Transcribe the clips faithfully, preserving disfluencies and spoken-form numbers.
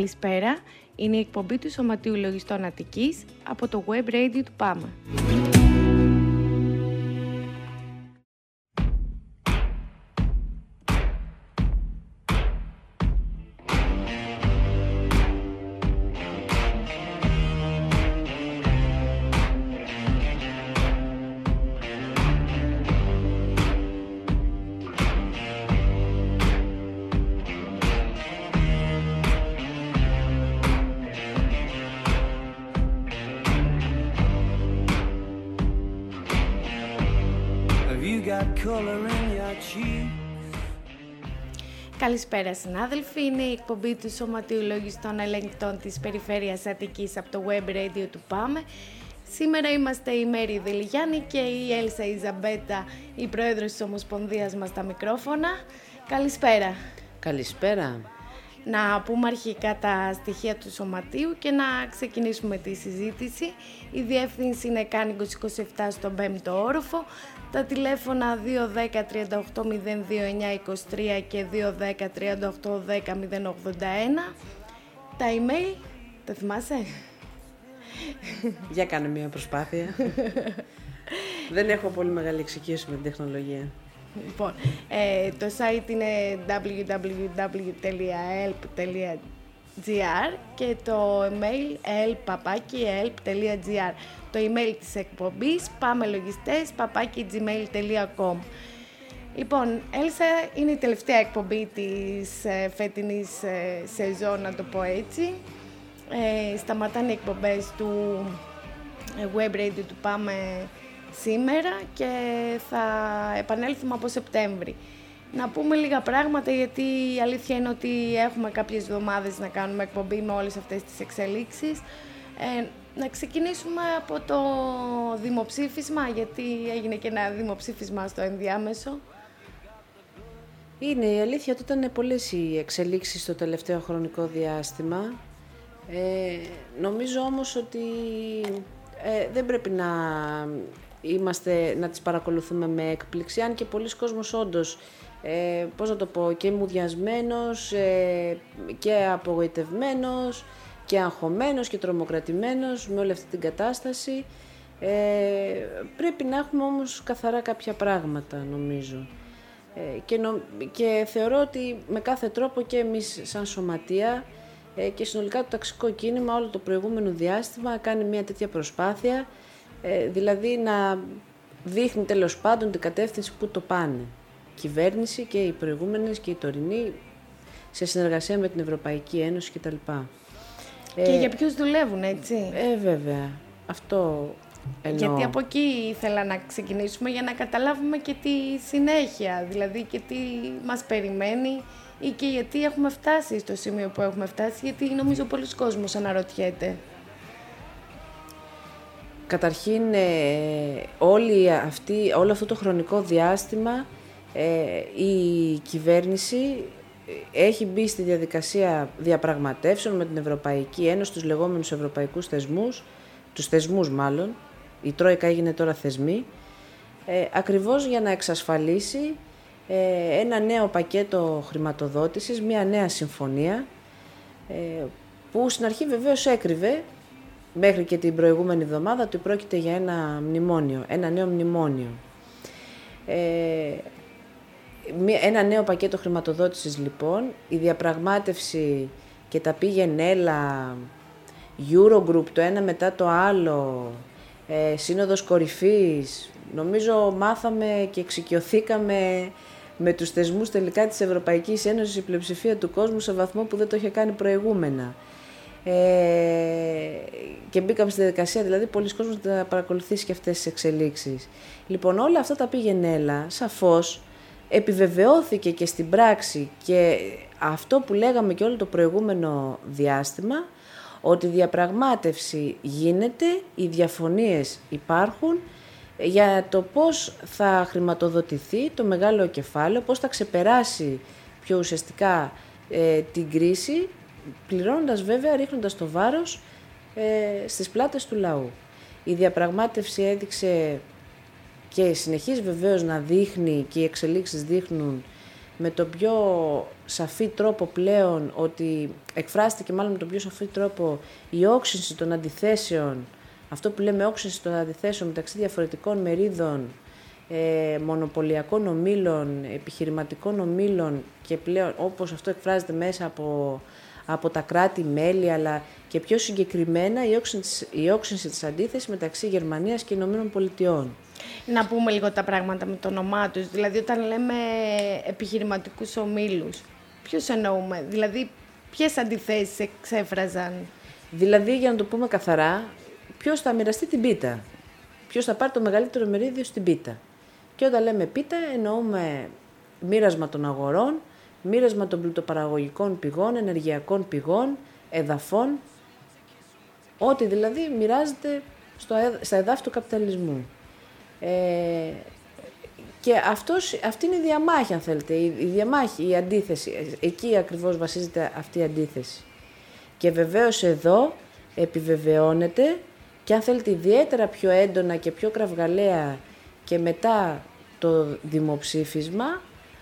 Καλησπέρα, είναι η εκπομπή του Σωματείου Λογιστών Αττικής από το Web Radio του ΠΑΜΕ. Καλησπέρα συνάδελφοι, είναι η εκπομπή του Σωματείου Λογιστών Ελεγκτών της Περιφέρειας Αττικής από το Web Radio του ΠΑΜΕ. Σήμερα είμαστε η Μέρη Δελιγιάννη και η Έλσα Ιζαμπέτα, η πρόεδρος της Ομοσπονδίας μας, στα μικρόφωνα. Καλησπέρα. Καλησπέρα. Να πούμε αρχικά τα στοιχεία του Σωματείου και να ξεκινήσουμε τη συζήτηση. Η διεύθυνση είναι Κάνικος είκοσι επτά στον πέμπτο όροφο. Τα τηλέφωνα δύο ένα μηδέν τριάντα οκτώ μηδέν δύο εννιά είκοσι τρία και δύο ένα μηδέν τριάντα οκτώ δέκα μηδέν ογδόντα ένα. Τα email, τα θυμάσαι? Για κάνε μια προσπάθεια. Δεν έχω πολύ μεγάλη εξοικείωση με την τεχνολογία. Λοιπόν, ε, το site είναι double-u double-u double-u τελεία elp τελεία gr και το email elp παπάκι elp τελεία gr. Το email της εκπομπής πάμελογιστές παπάκι gmail τελεία com. Λοιπόν, Έλσα, είναι η τελευταία εκπομπή της ε, φετινής ε, σεζόν, να το πω έτσι. Ε, σταματάνε οι εκπομπές του ε, Web Radio του ΠΑΜΕ σήμερα και θα επανέλθουμε από Σεπτέμβρη. Να πούμε λίγα πράγματα, γιατί η αλήθεια είναι ότι έχουμε κάποιες εβδομάδες να κάνουμε εκπομπή με όλες αυτές τις εξελίξεις. Ε, να ξεκινήσουμε από το δημοψήφισμα, γιατί έγινε και ένα δημοψήφισμα στο ενδιάμεσο. Είναι η αλήθεια ότι ήταν πολλές οι εξελίξεις στο τελευταίο χρονικό διάστημα. Ε, νομίζω όμως ότι ε, δεν πρέπει να, είμαστε, να τις παρακολουθούμε με έκπληξη, αν και πολλοί κόσμος όντως, ε, πώς να το πω, και μουδιασμένος ε, και απογοητευμένος και αγχωμένος και τρομοκρατημένος με όλη αυτή την κατάσταση. Ε, πρέπει να έχουμε όμως καθαρά κάποια πράγματα, νομίζω. Ε, και, νο, και θεωρώ ότι με κάθε τρόπο και εμείς σαν σωματεία ε, και συνολικά το ταξικό κίνημα όλο το προηγούμενο διάστημα κάνει μια τέτοια προσπάθεια, ε, δηλαδή να δείχνει τέλος πάντων την κατεύθυνση που το πάνε. Η κυβέρνηση και οι προηγούμενες και οι τωρινοί σε συνεργασία με την Ευρωπαϊκή Ένωση κτλ. Και ε, για ποιους δουλεύουν, έτσι. Ε, βέβαια. Αυτό εννοώ. Γιατί από εκεί ήθελα να ξεκινήσουμε για να καταλάβουμε και τη συνέχεια, δηλαδή και τι μας περιμένει ή και γιατί έχουμε φτάσει στο σημείο που έχουμε φτάσει, γιατί νομίζω πολλοί κόσμος αναρωτιέται. Καταρχήν, ε, όλη αυτή, όλο αυτό το χρονικό διάστημα ε, η κυβέρνηση έχει μπει στη διαδικασία διαπραγματεύσεων με την Ευρωπαϊκή Ένωση, τους λεγόμενους ευρωπαϊκούς θεσμούς, τους θεσμούς μάλλον, η Τρόικα έγινε τώρα θεσμοί, ε, ακριβώς για να εξασφαλίσει ε, ένα νέο πακέτο χρηματοδότησης, μια νέα συμφωνία, ε, που στην αρχή βεβαίως έκρυβε, μέχρι και την προηγούμενη εβδομάδα, ότι πρόκειται για ένα μνημόνιο, ένα νέο μνημόνιο. Ε, Ένα νέο πακέτο χρηματοδότησης λοιπόν, η διαπραγμάτευση και τα πήγαινε έλα, Eurogroup το ένα μετά το άλλο, ε, σύνοδος κορυφής, νομίζω μάθαμε και εξοικειωθήκαμε με τους θεσμούς τελικά της Ευρωπαϊκής Ένωσης η πλειοψηφία του κόσμου σε βαθμό που δεν το είχε κάνει προηγούμενα. Ε, και μπήκαμε στη διαδικασία, δηλαδή πολλοί κόσμος να παρακολουθήσει και αυτές τις εξελίξεις. Λοιπόν, όλα αυτά τα πήγαινε έλα, σαφώς, επιβεβαιώθηκε και στην πράξη και αυτό που λέγαμε και όλο το προηγούμενο διάστημα, ότι η διαπραγμάτευση γίνεται, οι διαφωνίες υπάρχουν για το πώς θα χρηματοδοτηθεί το μεγάλο κεφάλαιο, πώς θα ξεπεράσει πιο ουσιαστικά ε, την κρίση, πληρώνοντας βέβαια, ρίχνοντας το βάρος ε, στις πλάτες του λαού. Η διαπραγμάτευση έδειξε και συνεχίζει βεβαίως να δείχνει και οι εξελίξεις δείχνουν με τον πιο σαφή τρόπο πλέον, ότι εκφράστηκε μάλλον με τον πιο σαφή τρόπο η όξυνση των αντιθέσεων, αυτό που λέμε όξυνση των αντιθέσεων μεταξύ διαφορετικών μερίδων, ε, μονοπωλιακών ομίλων, επιχειρηματικών ομίλων και πλέον όπως αυτό εκφράζεται μέσα από, από τα κράτη-μέλη, αλλά και πιο συγκεκριμένα η όξυνση, η όξυνση της αντίθεσης μεταξύ Γερμανίας και Ηνωμένων Πολιτειών. Να πούμε λίγο τα πράγματα με το όνομά τους. Δηλαδή, όταν λέμε επιχειρηματικούς ομίλους, ποιους εννοούμε, δηλαδή ποιες αντιθέσεις εξέφραζαν? Δηλαδή, για να το πούμε καθαρά, ποιος θα μοιραστεί την πίτα, ποιος θα πάρει το μεγαλύτερο μερίδιο στην πίτα. Και όταν λέμε πίτα, εννοούμε μοίρασμα των αγορών, μοίρασμα των πλουτοπαραγωγικών πηγών, ενεργειακών πηγών, εδαφών, ό,τι δηλαδή μοιράζεται στο, στα εδάφη του καπιταλισμού. Ε, και αυτός, αυτή είναι η διαμάχη, αν θέλετε, η, η διαμάχη, η αντίθεση. Εκεί ακριβώς βασίζεται αυτή η αντίθεση. Και βεβαίως εδώ επιβεβαιώνεται και αν θέλετε ιδιαίτερα πιο έντονα και πιο κραυγαλαία και μετά το δημοψήφισμα,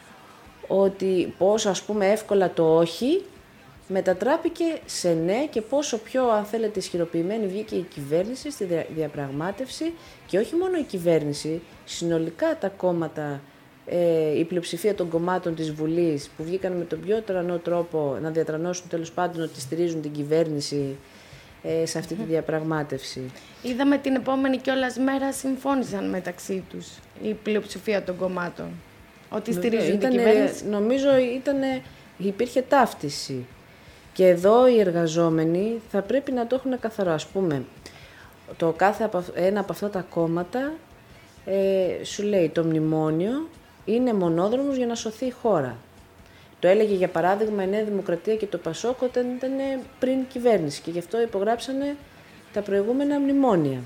ότι πόσο ας πούμε εύκολα το όχι μετατράπηκε σε ναι και πόσο πιο, αν θέλετε, ισχυροποιημένη βγήκε η κυβέρνηση στη διαπραγμάτευση και όχι μόνο η κυβέρνηση, συνολικά τα κόμματα, ε, η πλειοψηφία των κομμάτων της Βουλής που βγήκαν με τον πιο τρανό τρόπο να διατρανώσουν τέλος πάντων ότι στηρίζουν την κυβέρνηση ε, σε αυτή τη διαπραγμάτευση. Είδαμε την επόμενη κιόλας μέρα συμφώνησαν μεταξύ τους η πλειοψηφία των κομμάτων ότι στηρίζουν ήτανε, την κυβέρνηση. Νομίζω ήτανε, υπήρχε ταύτιση. Και εδώ οι εργαζόμενοι θα πρέπει να το έχουν καθαρό. Ας πούμε, το κάθε ένα από αυτά τα κόμματα ε, σου λέει το μνημόνιο είναι μονόδρομος για να σωθεί η χώρα. Το έλεγε για παράδειγμα η Νέα Δημοκρατία και το Πασόκ όταν ήταν πριν κυβέρνηση και γι' αυτό υπογράψανε τα προηγούμενα μνημόνια.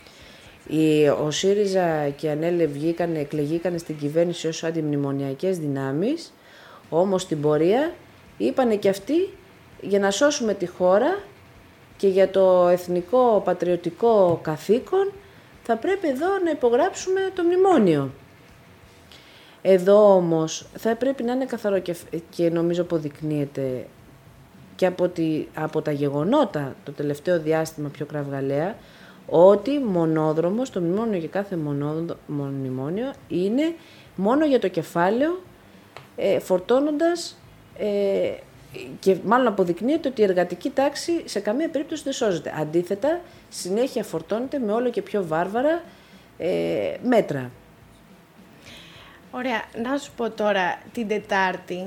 Οι, ο ΣΥΡΙΖΑ και η ΑΝΕΛ βγήκαν, εκλεγήκαν στην κυβέρνηση ως αντιμνημονιακές δυνάμεις, όμως στην πορεία είπανε και αυτοί για να σώσουμε τη χώρα και για το εθνικό πατριωτικό καθήκον θα πρέπει εδώ να υπογράψουμε το μνημόνιο. Εδώ όμως θα πρέπει να είναι καθαρό και, και νομίζω αποδεικνύεται και από, τη, από τα γεγονότα το τελευταίο διάστημα πιο κραυγαλαία ότι μονόδρομος, το μνημόνιο για κάθε μνημόνιο είναι μόνο για το κεφάλαιο ε, φορτώνοντας ε, και μάλλον αποδεικνύεται ότι η εργατική τάξη σε καμία περίπτωση δεν σώζεται. Αντίθετα, συνέχεια φορτώνεται με όλο και πιο βάρβαρα ε, μέτρα. Ωραία. Να σου πω τώρα, την Τετάρτη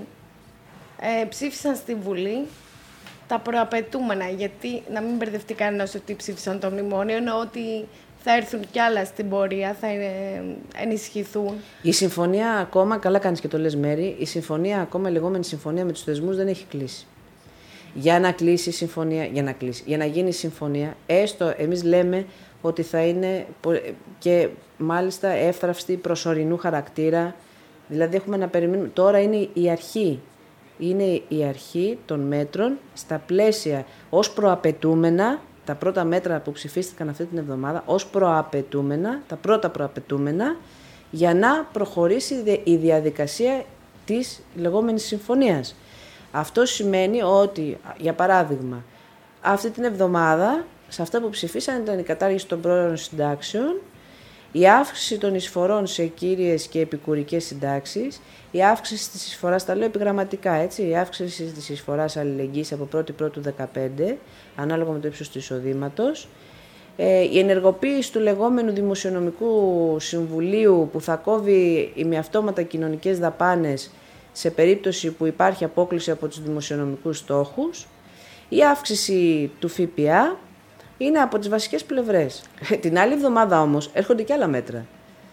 ε, ψήφισαν στη Βουλή τα προαπαιτούμενα, γιατί να μην μπερδευτεί κανένας ότι ψήφισαν το μνημόνιο, ενώ ότι θα έρθουν κι άλλα στην πορεία, θα ενισχυθούν. Η συμφωνία ακόμα, καλά κάνεις και το λες Μέρη, η συμφωνία ακόμα, η λεγόμενη συμφωνία με τους θεσμούς δεν έχει κλείσει. Για να κλείσει η συμφωνία, για να κλείσει, για να γίνει συμφωνία, έστω εμείς λέμε ότι θα είναι και μάλιστα εύθραυστη προσωρινού χαρακτήρα, δηλαδή έχουμε να περιμένουμε, τώρα είναι η αρχή, είναι η αρχή των μέτρων στα πλαίσια ως προαπαιτούμενα, τα πρώτα μέτρα που ψηφίστηκαν αυτή την εβδομάδα, ως προαπαιτούμενα, τα πρώτα προαπαιτούμενα, για να προχωρήσει η διαδικασία της λεγόμενης συμφωνίας. Αυτό σημαίνει ότι, για παράδειγμα, αυτή την εβδομάδα, σε αυτά που ψηφίσαν ήταν η κατάργηση των πρόωρων συντάξεων, η αύξηση των εισφορών σε κύριες και επικουρικές συντάξεις, η αύξηση της εισφοράς, τα λέω επιγραμματικά έτσι, η αύξηση της εισφοράς αλληλεγγύης από πρώτη πρώτου δεκαπέντε, ανάλογα με το ύψος του εισοδήματος, ε, η ενεργοποίηση του λεγόμενου Δημοσιονομικού Συμβουλίου που θα κόβει ημιαυτόματα κοινωνικές δαπάνες σε περίπτωση που υπάρχει απόκλιση από τους δημοσιονομικούς στόχους, η αύξηση του ΦΠΑ, είναι από τις βασικές πλευρές. Την άλλη εβδομάδα όμως έρχονται και άλλα μέτρα.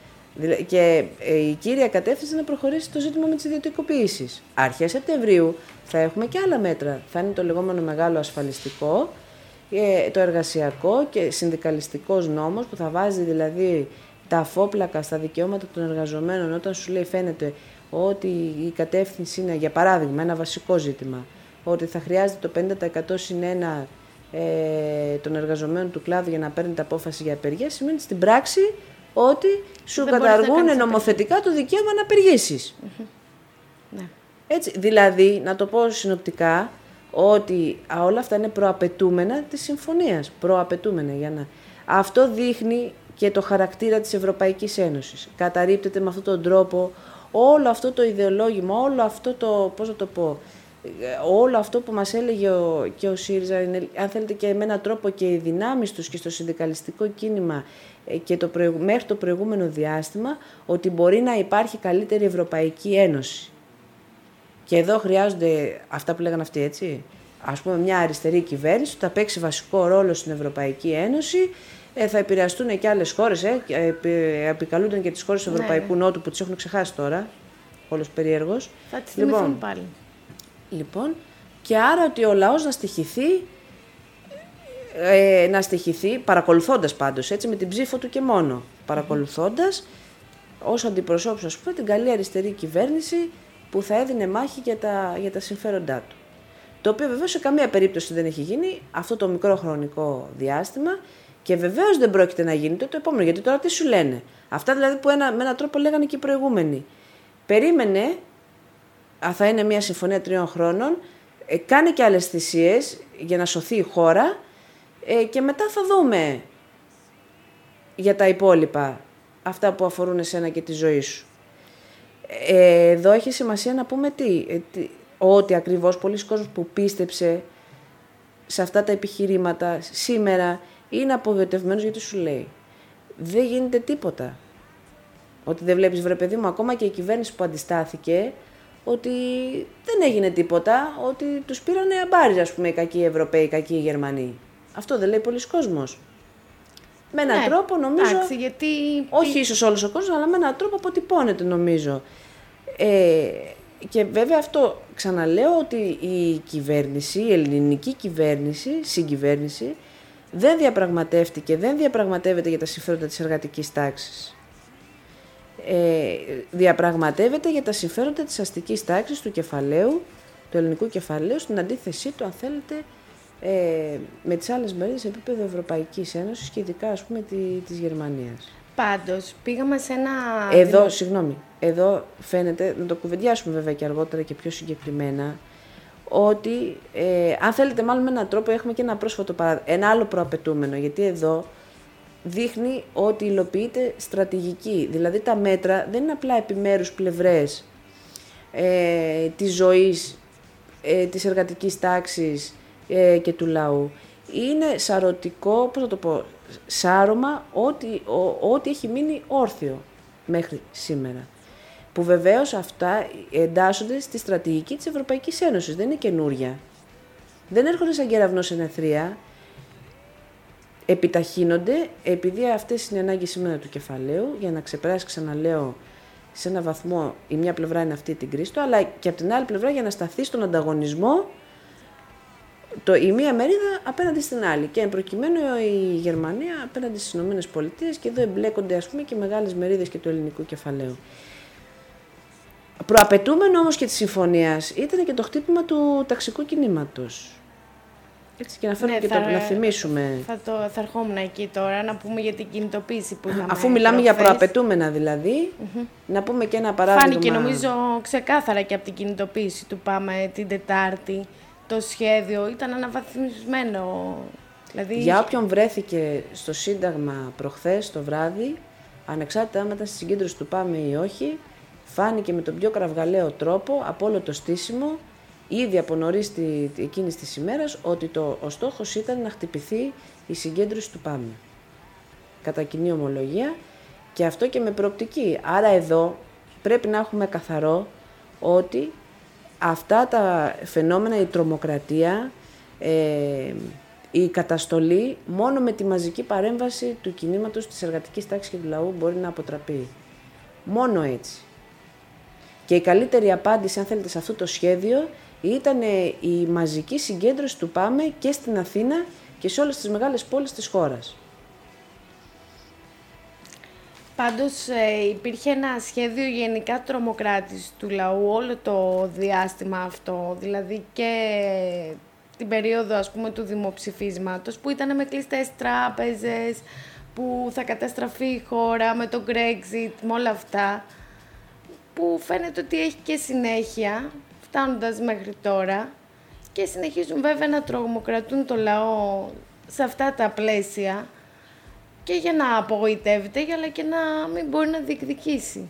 Και η κύρια κατεύθυνση είναι να προχωρήσει το ζήτημα με τις ιδιωτικοποιήσεις. Αρχές Σεπτεμβρίου θα έχουμε και άλλα μέτρα. Θα είναι το λεγόμενο μεγάλο ασφαλιστικό, το εργασιακό και συνδικαλιστικός νόμος που θα βάζει δηλαδή τα αφόπλακα στα δικαιώματα των εργαζομένων όταν σου λέει φαίνεται ότι η κατεύθυνση είναι, για παράδειγμα, ένα βασικό ζήτημα, ότι θα χρειάζεται το πενήντα τοις εκατό συν ένα ε, των εργαζομένων του κλάδου για να παίρνετε απόφαση για απεργία, σημαίνει στην πράξη ότι σου δεν καταργούν νομοθετικά το δικαίωμα να απεργήσεις. Mm-hmm. Ναι. Έτσι, δηλαδή, να το πω συνοπτικά, ότι όλα αυτά είναι προαπαιτούμενα της συμφωνίας. Προαπαιτούμενα για να... Αυτό δείχνει και το χαρακτήρα της Ευρωπαϊκής Ένωσης. Καταρρίπτεται με αυτόν τον τρόπο όλο αυτό το ιδεολόγημα, όλο αυτό το, πώς να το πω, όλο αυτό που μας έλεγε ο, και ο ΣΥΡΙΖΑ, είναι, αν θέλετε και με έναν τρόπο και οι δυνάμεις τους και στο συνδικαλιστικό κίνημα και το προηγου, μέχρι το προηγούμενο διάστημα, ότι μπορεί να υπάρχει καλύτερη Ευρωπαϊκή Ένωση. Και εδώ χρειάζονται αυτά που λέγανε αυτοί, έτσι. Ας πούμε, μια αριστερή κυβέρνηση που θα παίξει βασικό ρόλο στην Ευρωπαϊκή Ένωση, ε, θα επηρεαστούν και άλλες χώρες, ε, επικαλούνται και τις χώρες του Ευρωπαϊκού ναι. Νότου που τις έχουν ξεχάσει τώρα, όλος περίεργος. Θα τις θυμηθούν λοιπόν, πάλι. Λοιπόν, και άρα ότι ο λαός να στοιχηθεί, ε, να στοιχηθεί, παρακολουθώντας πάντως, έτσι, με την ψήφο του και μόνο, παρακολουθώντας, ως αντιπροσώπους, ας πούμε, την καλή αριστερή κυβέρνηση, που θα έδινε μάχη για τα, για τα συμφέροντά του. Το οποίο βεβαίως σε καμία περίπτωση δεν έχει γίνει αυτό το μικρό χρονικό διάστημα και βεβαίως δεν πρόκειται να γίνει το, το επόμενο. Γιατί τώρα τι σου λένε. Αυτά δηλαδή που ένα, με έναν τρόπο λέγανε και οι προηγούμενοι. Περίμενε, α, θα είναι μια συμφωνία τριών χρόνων, ε, κάνε και άλλες θυσίες για να σωθεί η χώρα ε, και μετά θα δούμε για τα υπόλοιπα, αυτά που αφορούν εσένα και τη ζωή σου. Ε, εδώ έχει σημασία να πούμε τι, ε, τι, ότι ακριβώς πολλοί κόσμος που πίστεψε σε αυτά τα επιχειρήματα σήμερα είναι απογοητευμένος γιατί σου λέει δεν γίνεται τίποτα. Ότι δεν βλέπεις, βρε παιδί μου, ακόμα και η κυβέρνηση που αντιστάθηκε, ότι δεν έγινε τίποτα, ότι τους πήρανε αμπάρι, ας πούμε, οι κακοί Ευρωπαίοι, οι κακοί Γερμανοί. Αυτό δεν λέει πολλοί κόσμος. Με έναν ναι, τρόπο νομίζω, εντάξει, γιατί... όχι ίσως όλος ο κόσμος, αλλά με έναν τρόπο αποτυπώνεται νομίζω. Ε, και βέβαια αυτό ξαναλέω ότι η κυβέρνηση, η ελληνική κυβέρνηση, συγκυβέρνηση, δεν διαπραγματεύτηκε, δεν διαπραγματεύεται για τα συμφέροντα της εργατικής τάξης. Ε, διαπραγματεύεται για τα συμφέροντα της αστικής τάξης, του κεφαλαίου, του ελληνικού κεφαλαίου, στην αντίθεσή του, αν θέλετε, ε, με τις άλλες μερίδες σε επίπεδο Ευρωπαϊκής Ένωσης και ειδικά, ας πούμε, τη, της Γερμανίας. Πάντως, πήγαμε σε ένα... Εδώ, δημο... συγγνώμη, εδώ φαίνεται, να το κουβεντιάσουμε βέβαια και αργότερα και πιο συγκεκριμένα, ότι, ε, αν θέλετε μάλλον με έναν τρόπο, έχουμε και ένα πρόσφατο παράδειγμα, ένα άλλο προαπαιτούμενο, γιατί εδώ δείχνει ότι υλοποιείται στρατηγική. Δηλαδή τα μέτρα δεν είναι απλά επιμέρους πλευρές ε, της ζωής, ε, της εργατικής τάξης ε, και του λαού. Είναι σαρωτικό, πώς θα το πω, σάρωμα ό,τι, ό,τι έχει μείνει όρθιο μέχρι σήμερα. Που βεβαίως αυτά εντάσσονται στη στρατηγική της Ευρωπαϊκής Ένωσης. Δεν είναι καινούρια. Δεν έρχονται σαν κεραυνός εν αιθρία. Επιταχύνονται επειδή αυτές είναι οι ανάγκες σήμερα του κεφαλαίου για να ξεπεράσει, ξαναλέω, σε έναν βαθμό η μια πλευρά είναι αυτή την κρίση του, αλλά και από την άλλη πλευρά για να σταθεί στον ανταγωνισμό το, η μία μερίδα απέναντι στην άλλη. Και εν προκειμένου η Γερμανία απέναντι στις Ηνωμένες Πολιτείες, και εδώ εμπλέκονται, ας πούμε, και μεγάλες μερίδες και του ελληνικού κεφαλαίου. Προαπαιτούμενο όμως και της συμφωνίας ήταν και το χτύπημα του ταξικού κινήματος. Έτσι, και να φέρουμε ναι, και θα, το, να θυμίσουμε. Θα, το, θα ερχόμουν εκεί τώρα να πούμε για την κινητοποίηση που είχαμε. Αφού μιλάμε προχθές. Για προαπαιτούμενα δηλαδή, mm-hmm. να πούμε και ένα παράδειγμα. Φάνηκε νομίζω ξεκάθαρα και από την κινητοποίηση του Πάμε την Τετάρτη. Το σχέδιο ήταν αναβαθμισμένο. Δηλαδή... Για όποιον βρέθηκε στο Σύνταγμα προχθές το βράδυ, ανεξάρτητα αν ήταν στη συγκέντρωση του Πάμε ή όχι, φάνηκε με τον πιο κραυγαλαίο τρόπο από όλο το στήσιμο, ήδη από νωρίς τη, εκείνης της ημέρας, ότι το, ο στόχος ήταν να χτυπηθεί η συγκέντρωση του Πάμε. Κατά κοινή ομολογία, και αυτό και με προοπτική. Άρα εδώ πρέπει να έχουμε καθαρό ότι αυτά τα φαινόμενα, η τρομοκρατία, ε, η καταστολή, μόνο με τη μαζική παρέμβαση του κινήματος, της εργατικής τάξης και του λαού μπορεί να αποτραπεί. Μόνο έτσι. Και η καλύτερη απάντηση, αν θέλετε, σε αυτό το σχέδιο ήταν η μαζική συγκέντρωση του Πάμε και στην Αθήνα και σε όλες τις μεγάλες πόλεις της χώρας. Πάντως ε, υπήρχε ένα σχέδιο γενικά τρομοκράτησης του λαού όλο το διάστημα αυτό, δηλαδή και την περίοδο, ας πούμε, του δημοψηφίσματος, που ήταν με κλειστές τράπεζες, που θα καταστραφεί η χώρα με το Brexit, με όλα αυτά, που φαίνεται ότι έχει και συνέχεια. φτάνοντας μέχρι τώρα και συνεχίζουν βέβαια να τρομοκρατούν το λαό σε αυτά τα πλαίσια και για να απογοητεύεται, αλλά και να μην μπορεί να διεκδικήσει.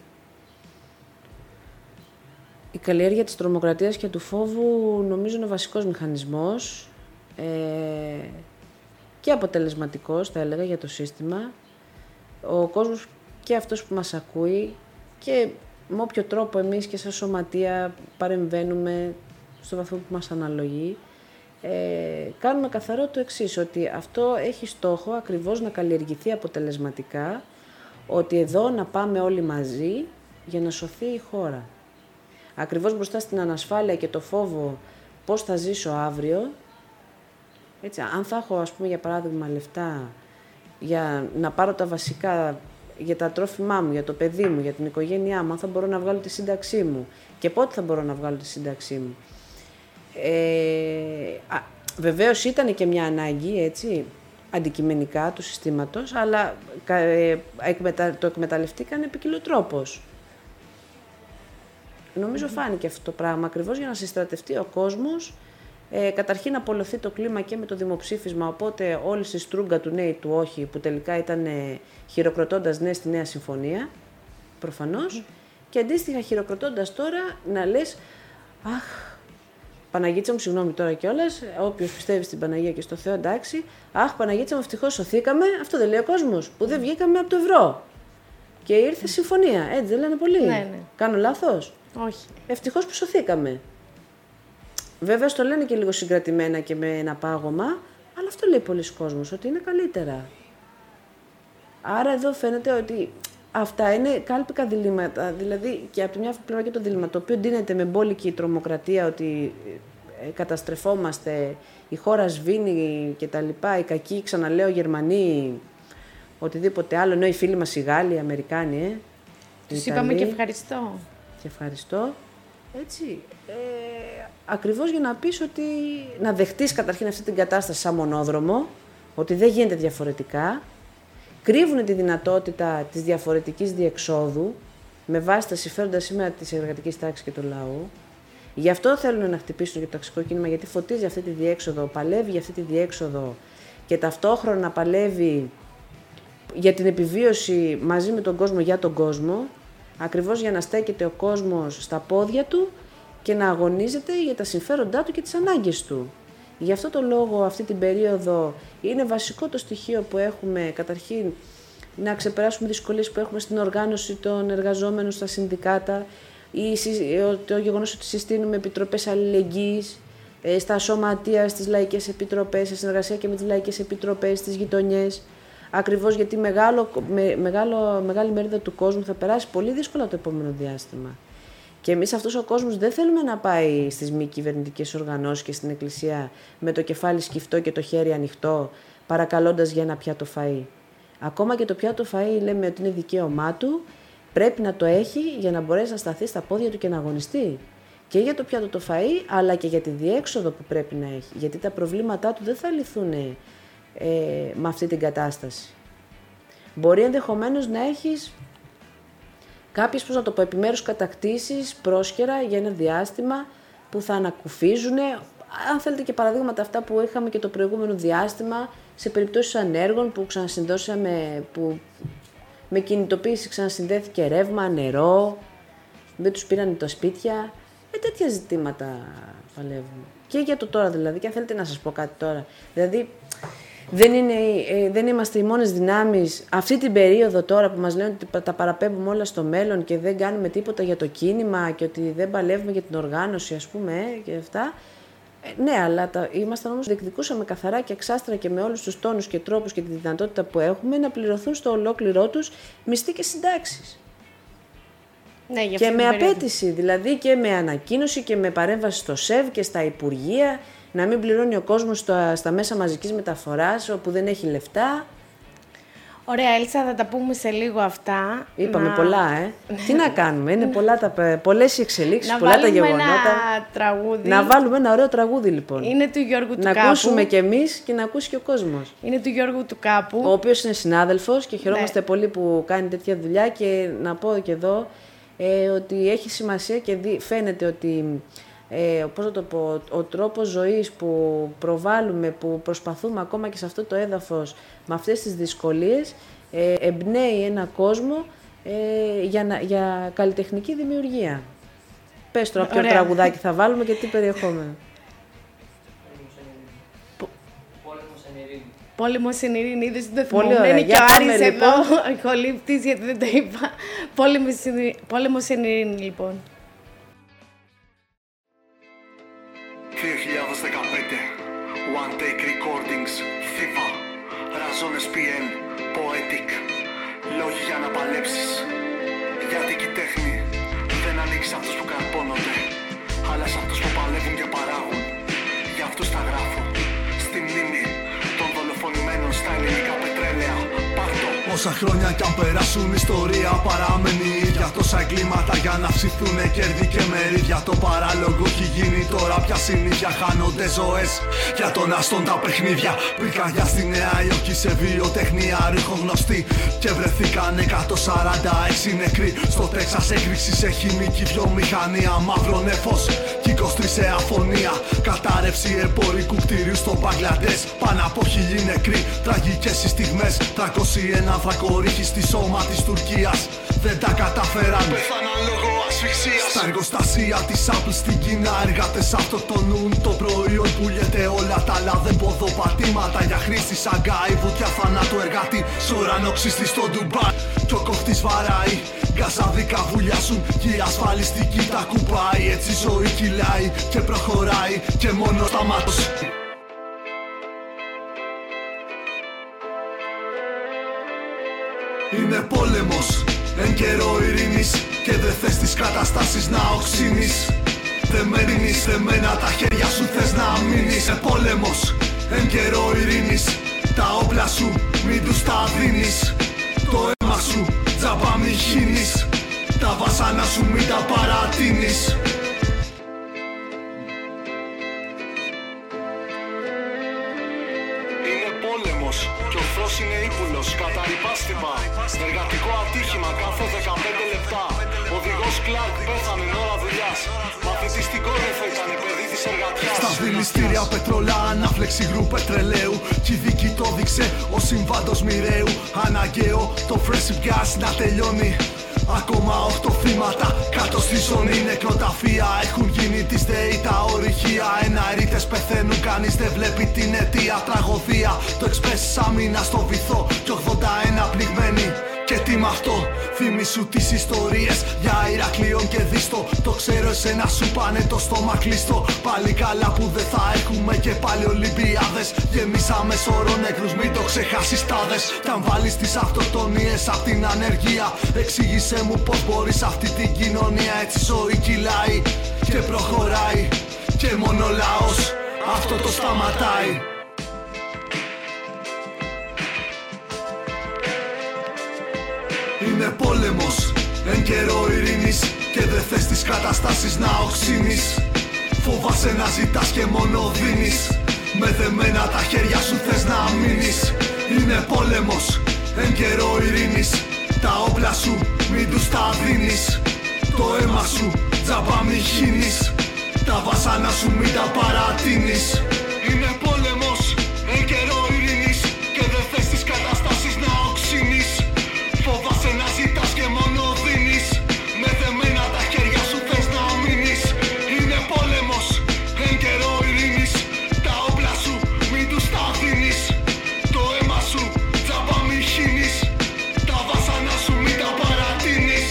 Η καλλιέργεια της τρομοκρατίας και του φόβου νομίζω είναι ο βασικός μηχανισμός ε, και αποτελεσματικός, θα έλεγα, για το σύστημα. Ο κόσμος και αυτός που μας ακούει και με όποιο τρόπο εμείς και σαν σωματεία παρεμβαίνουμε στο βαθμό που μας αναλογεί, ε, κάνουμε καθαρό το εξής, ότι αυτό έχει στόχο ακριβώς να καλλιεργηθεί αποτελεσματικά, ότι εδώ να πάμε όλοι μαζί για να σωθεί η χώρα. Ακριβώς μπροστά στην ανασφάλεια και το φόβο πώς θα ζήσω αύριο, έτσι, αν θα έχω, ας πούμε, για παράδειγμα, λεφτά για να πάρω τα βασικά για τα τρόφιμά μου, για το παιδί μου, για την οικογένειά μου, αν θα μπορώ να βγάλω τη σύνταξή μου και πότε θα μπορώ να βγάλω τη σύνταξή μου. Ε, α, βεβαίως ήταν και μια ανάγκη, έτσι, αντικειμενικά του συστήματος, αλλά ε, το εκμεταλλευτήκαν ποικιλοτρόπως. Νομίζω φάνηκε αυτό το πράγμα ακριβώς για να συστρατευτεί ο κόσμος. Ε, καταρχήν να απολωθεί το κλίμα και με το δημοψήφισμα, οπότε όλη στη στρούγκα του ναι ή του όχι, που τελικά ήταν ε, χειροκροτώντας ναι στη νέα συμφωνία, προφανώς, mm. και αντίστοιχα χειροκροτώντας τώρα να λες, αχ, Παναγίτσα μου, συγγνώμη τώρα κιόλας, όποιος πιστεύει στην Παναγία και στο Θεό, εντάξει, αχ, Παναγίτσα μου, ευτυχώς σωθήκαμε, αυτό δεν λέει ο κόσμος, που δεν βγήκαμε από το ευρώ. Και ήρθε mm. συμφωνία, έτσι δεν λένε πολλοί. Ναι, ναι. Κάνω λάθος? Όχι. Ευτυχώς που σωθήκαμε. Βέβαια, στο λένε και λίγο συγκρατημένα και με ένα πάγωμα, αλλά αυτό λέει πολλοί κόσμος, ότι είναι καλύτερα. Άρα εδώ φαίνεται ότι αυτά είναι κάλπικα διλήμματα, δηλαδή και από τη μια πλευρά και το δίλημμα, το οποίο ντύνεται με μπόλικη τρομοκρατία, ότι καταστρεφόμαστε, η χώρα σβήνει και τα λοιπά, οι κακοί, ξαναλέω, Γερμανοί, οτιδήποτε άλλο, ενώ οι φίλοι μας οι Γάλλοι, οι Αμερικάνοι, ε, τους είπαμε και ευχαριστώ. Και ευχαριστώ. Έτσι, ε, ακριβώς για να πεις ότι, να δεχτείς καταρχήν αυτή την κατάσταση σαν μονόδρομο, ότι δεν γίνεται διαφορετικά, κρύβουν τη δυνατότητα της διαφορετικής διεξόδου, με βάση τα συμφέροντα σήμερα της εργατικής τάξης και του λαού. Γι' αυτό θέλουν να χτυπήσουν και το ταξικό κίνημα, γιατί φωτίζει αυτή τη διέξοδο, παλεύει για αυτή τη διέξοδο και ταυτόχρονα παλεύει για την επιβίωση μαζί με τον κόσμο για τον κόσμο, ακριβώς για να στέκεται ο κόσμος στα πόδια του και να αγωνίζεται για τα συμφέροντά του και τις ανάγκες του. Γι' αυτό το λόγο αυτή την περίοδο είναι βασικό το στοιχείο που έχουμε, καταρχήν, να ξεπεράσουμε δυσκολίες που έχουμε στην οργάνωση των εργαζόμενων στα συνδικάτα, ή το γεγονός ότι συστήνουμε επιτροπές αλληλεγγύης στα σωματεία, στις λαϊκές επιτροπές, σε συνεργασία και με τις λαϊκές επιτροπές, στις γειτονιές. Ακριβώς γιατί μεγάλο, με, μεγάλο, μεγάλη μερίδα του κόσμου θα περάσει πολύ δύσκολα το επόμενο διάστημα. Και εμείς αυτός ο κόσμος δεν θέλουμε να πάει στις μη κυβερνητικές οργανώσεις και στην εκκλησία με το κεφάλι σκυφτό και το χέρι ανοιχτό, παρακαλώντας για ένα πιάτο φαΐ. Ακόμα και το πιάτο φαΐ λέμε ότι είναι δικαίωμά του, πρέπει να το έχει για να μπορέσει να σταθεί στα πόδια του και να αγωνιστεί. Και για το πιάτο το φαΐ, αλλά και για τη διέξοδο που πρέπει να έχει. Γιατί τα προβλήματά του δεν θα λυθούν ε, με αυτή την κατάσταση. Μπορεί ενδεχομένως να έχεις κάποιες, πώς να το πω, επιμέρους κατακτήσεις πρόσχερα για ένα διάστημα που θα ανακουφίζουν, αν θέλετε και παραδείγματα αυτά που είχαμε και το προηγούμενο διάστημα, σε περιπτώσεις ανέργων που ξανασυνδώσαμε, που με κινητοποίηση ξανασυνδέθηκε ρεύμα, νερό, δεν τους πήρανε τα σπίτια, ε, τέτοια ζητήματα παλεύουν. Και για το τώρα δηλαδή, και αν θέλετε να σας πω κάτι τώρα, δηλαδή δεν, είναι, ε, δεν είμαστε οι μόνες δυνάμεις αυτή την περίοδο τώρα που μας λένε ότι τα παραπέμπουμε όλα στο μέλλον και δεν κάνουμε τίποτα για το κίνημα και ότι δεν παλεύουμε για την οργάνωση, ας πούμε, ε, και αυτά. Ε, ναι, αλλά τα, ήμασταν όμως, διεκδικούσαμε καθαρά και εξάστρα και με όλους τους τόνους και τρόπους και τη δυνατότητα που έχουμε να πληρωθούν στο ολόκληρό τους μισθοί και συντάξεις. Ναι, για και με απέτηση, δηλαδή και με ανακοίνωση και με παρέμβαση στο ΣΕΒ και στα Υπουργεία, να μην πληρώνει ο κόσμος στα, στα μέσα μαζικής μεταφοράς όπου δεν έχει λεφτά. Ωραία, Έλσα, θα τα πούμε σε λίγο αυτά. Είπαμε να... πολλά, ε. Τι να κάνουμε, είναι πολλά τα, πολλές οι εξελίξεις, να πολλά τα γεγονότα. Ένα τραγούδι. Να βάλουμε ένα ωραίο τραγούδι, λοιπόν. Είναι του Γιώργου του να Κάπου. Να ακούσουμε κι εμείς και να ακούσει και ο κόσμος. Είναι του Γιώργου του Κάπου. Ο οποίος είναι συνάδελφος και χαιρόμαστε ναι. πολύ που κάνει τέτοια δουλειά και να πω και εδώ ε, ότι έχει σημασία και δι... φαίνεται ότι ε, πώς να το πω, ο τρόπος ζωής που προβάλλουμε, που προσπαθούμε ακόμα και σε αυτό το έδαφος με αυτές τις δυσκολίες, ε, εμπνέει ένα κόσμο ε, για, να, για καλλιτεχνική δημιουργία. Πες τώρα ποιο τραγουδάκι θα βάλουμε και τι περιεχόμενο. Πόλεμο στην ειρήνη, είδες ότι το θυμόμουν. Είναι και ο Άρης εδώ, ο ηχολήπτης, γιατί δεν το είπα. Πόλεμο στην ειρήνη, λοιπόν. δύο χιλιάδες δεκαπέντε One Take Recordings, Θήβα, Ραζόνες πι εν, Poetic. Λόγοι για να παλέψεις. Γιατί και η τέχνη δεν ανοίξει σε αυτούς που καρπώνονται, αλλά σε αυτούς που παλεύουν και παράγουν. Για αυτούς τα γράφω στη μνήμη των δολοφονημένων στα ελληνικά πετρέλαια. Πάρτο. Όσα χρόνια κι αν περάσουν, ιστορία παραμένει ίδια. Τόσα εγκλήματα για να ψηθούνε κέρδη και μερίδια. Το παράλογο έχει γίνει τώρα πια συνήθεια. Χάνονται ζωές για τον αστόν τα παιχνίδια. Πυρκαγιά στη Νέα Υόρκη σε βιοτεχνία ρηχογνωστή. Και βρεθήκαν εκατόν σαράντα έξι νεκροί. Στο Τέξας έκρηξη σε χημική βιομηχανία. Μαύρο νεφός κι είκοσι τρία σε αφωνία. Κατάρρευση εμπορικού κτηρίου στο Μπαγκλαντές. Πάνω από χίλιοι νεκροί. Τραγικές οι στιγμές. τριακόσιοι ένα ανθρακορίχοι στη σώμα της Τουρκίας. Δεν τα καταφέραν, πέθαναν λόγω ασφυξίας. Στα εργοστάσια της Apple στην Κίνα, εργάτες αυτοκτονούν. Το προϊόν πουλιέται όλα τα άλλα δεν ποδοπατήματα. Για χρήση Σαγκάη, βουτιά θανάτου εργάτη. Σωρανοξύστη στο Ντουμπάι κι ο κόφτης βαράει. Γκαζάδικα βουλιάσουν κι η ασφαλιστική τα κουπάει. Έτσι η ζωή κυλάει και προχωράει και μόνο σταματός. Είναι πόλεμος εν καιρό ειρήνης και δεν θες τις καταστάσεις να οξύνεις. Δεν μένεις δεμένα τα χέρια σου, θες να μείνεις. Είναι πόλεμος εν καιρό ειρήνης. Τα όπλα σου μην τους τα δίνεις. Το αίμα σου τζάμπα μη χύνεις. Τα βασάνα σου μην τα παρατείνεις. Είναι πόλεμος κι ο ορθρός είναι ύπουλος. Καταρρυπάστημα, εργατικό ατύχημα κάθε δεκαπέντε λεπτά. Οδηγός Κλάρκ πέθανε ώρα δουλειάς. Μαθητής στην Κόρινθο ήτανε παιδί της εργατιάς. Στα δηληστήρια πετρολά ανάφλεξη υγρού πετρελαίου. Κι η δίκη το δείξε ο συμβάντος μοιραίου. Αναγκαίο το friendship gas να τελειώνει. Ακόμα οχτώ θύματα κάτω στη ζώνη νεκροταφεία. Έχουν γίνει της ΔΕΗ τα ορυχεία. Εναερίτες πεθαίνουν, κανείς δεν βλέπει την αιτία. Τραγωδία, το εξπρές άμυνα στο βυθό. Κι ογδόντα ένα πνιγμένοι. Και τι μ' αυτό, θυμήσου τις ιστορίες για Ηρακλείον και Δίστο. Το ξέρω εσένα σου πάνε το στόμα κλειστό. Πάλι καλά που δεν θα έχουμε και πάλι Ολυμπιάδες. Γεμίσαμε σωρό νεκρούς, μην το ξεχάσεις τάδες. Κι αν βάλεις τις αυτοκτονίες απ' την ανεργία, εξήγησέ μου πως μπορείς αυτή την κοινωνία. Έτσι ζωή κυλάει και προχωράει και μόνο ο λαός αυτό το σταματάει. Είναι πόλεμος εν καιρό ειρήνης και δεν θες τις καταστάσεις να οξύνεις. Φοβάσαι να ζητάς και μόνο δίνεις. Με δεμένα τα χέρια σου θες να μείνεις. Είναι πόλεμος εν καιρό ειρήνης. Τα όπλα σου μην τους τα δίνεις. Το αίμα σου τζάμπα μη χύνεις. Τα βασάνα σου μην τα παρατείνεις. Είναι πόλεμος εν καιρό ειρήνης και δεν θες τις καταστάσεις να οξύνεις. Φοβάσαι να ζητάς και μόνο δίνεις. Με δεμένα τα χέρια σου θες να μείνεις. Είναι πόλεμος εν καιρό ειρήνης. Τα όπλα σου μην τους τα δίνεις. Το αίμα σου τζάμπα μη χύνεις. Τα βασάνα σου μην τα παρατείνεις.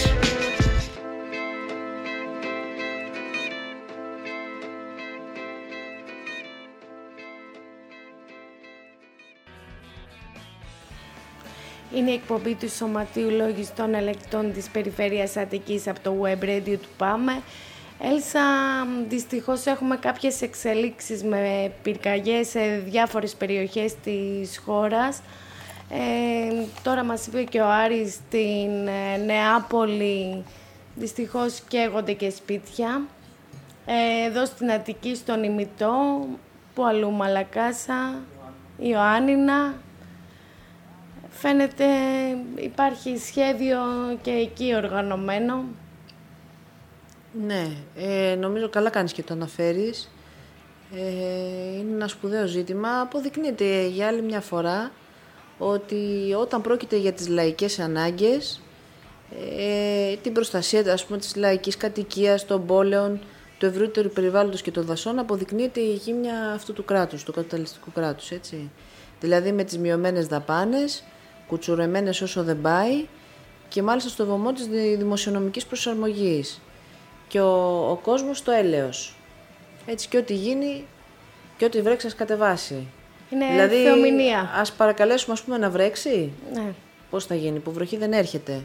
Είναι η εκπομπή του Σωματείου Λογιστών Ελεκτών της Περιφέρειας Αττικής από το web radio του ΠΑΜΕ. Έλσα, δυστυχώς έχουμε κάποιες εξελίξεις με πυρκαγιές σε διάφορες περιοχές της χώρας. Ε, τώρα μας είπε και ο Άρης στην ε, Νεάπολη, δυστυχώς καίγονται και σπίτια. Ε, εδώ στην Αττική, στον Ημιτό, που αλλού Μαλακάσα, Ιωάννινα. Φαίνεται υπάρχει σχέδιο και εκεί οργανωμένο Ναι, ε, νομίζω καλά κάνεις και το αναφέρεις. Ε, είναι ένα σπουδαίο ζήτημα. Αποδεικνύεται για άλλη μια φορά ότι όταν πρόκειται για τις λαϊκές ανάγκες, ε, την προστασία, ας πούμε, της λαϊκής κατοικίας, των πόλεων, του ευρύτερου περιβάλλοντος και των δασών, αποδεικνύεται η γύμνια αυτού του κράτους, του καπιταλιστικού κράτους, έτσι. Δηλαδή με τις μειωμένες δαπάνες, κουτσουρεμένες όσο δεν πάει και μάλιστα στο βωμό της δημοσιονομικής προσαρμογής. Και ο, ο κόσμος το έλεος. Έτσι, και ό,τι γίνει και ό,τι βρέξει ας κατεβάσει. Είναι δηλαδή, θεομηνία. ας παρακαλέσουμε, ας πούμε, να βρέξει. Ναι. Πώς θα γίνει, που βροχή δεν έρχεται.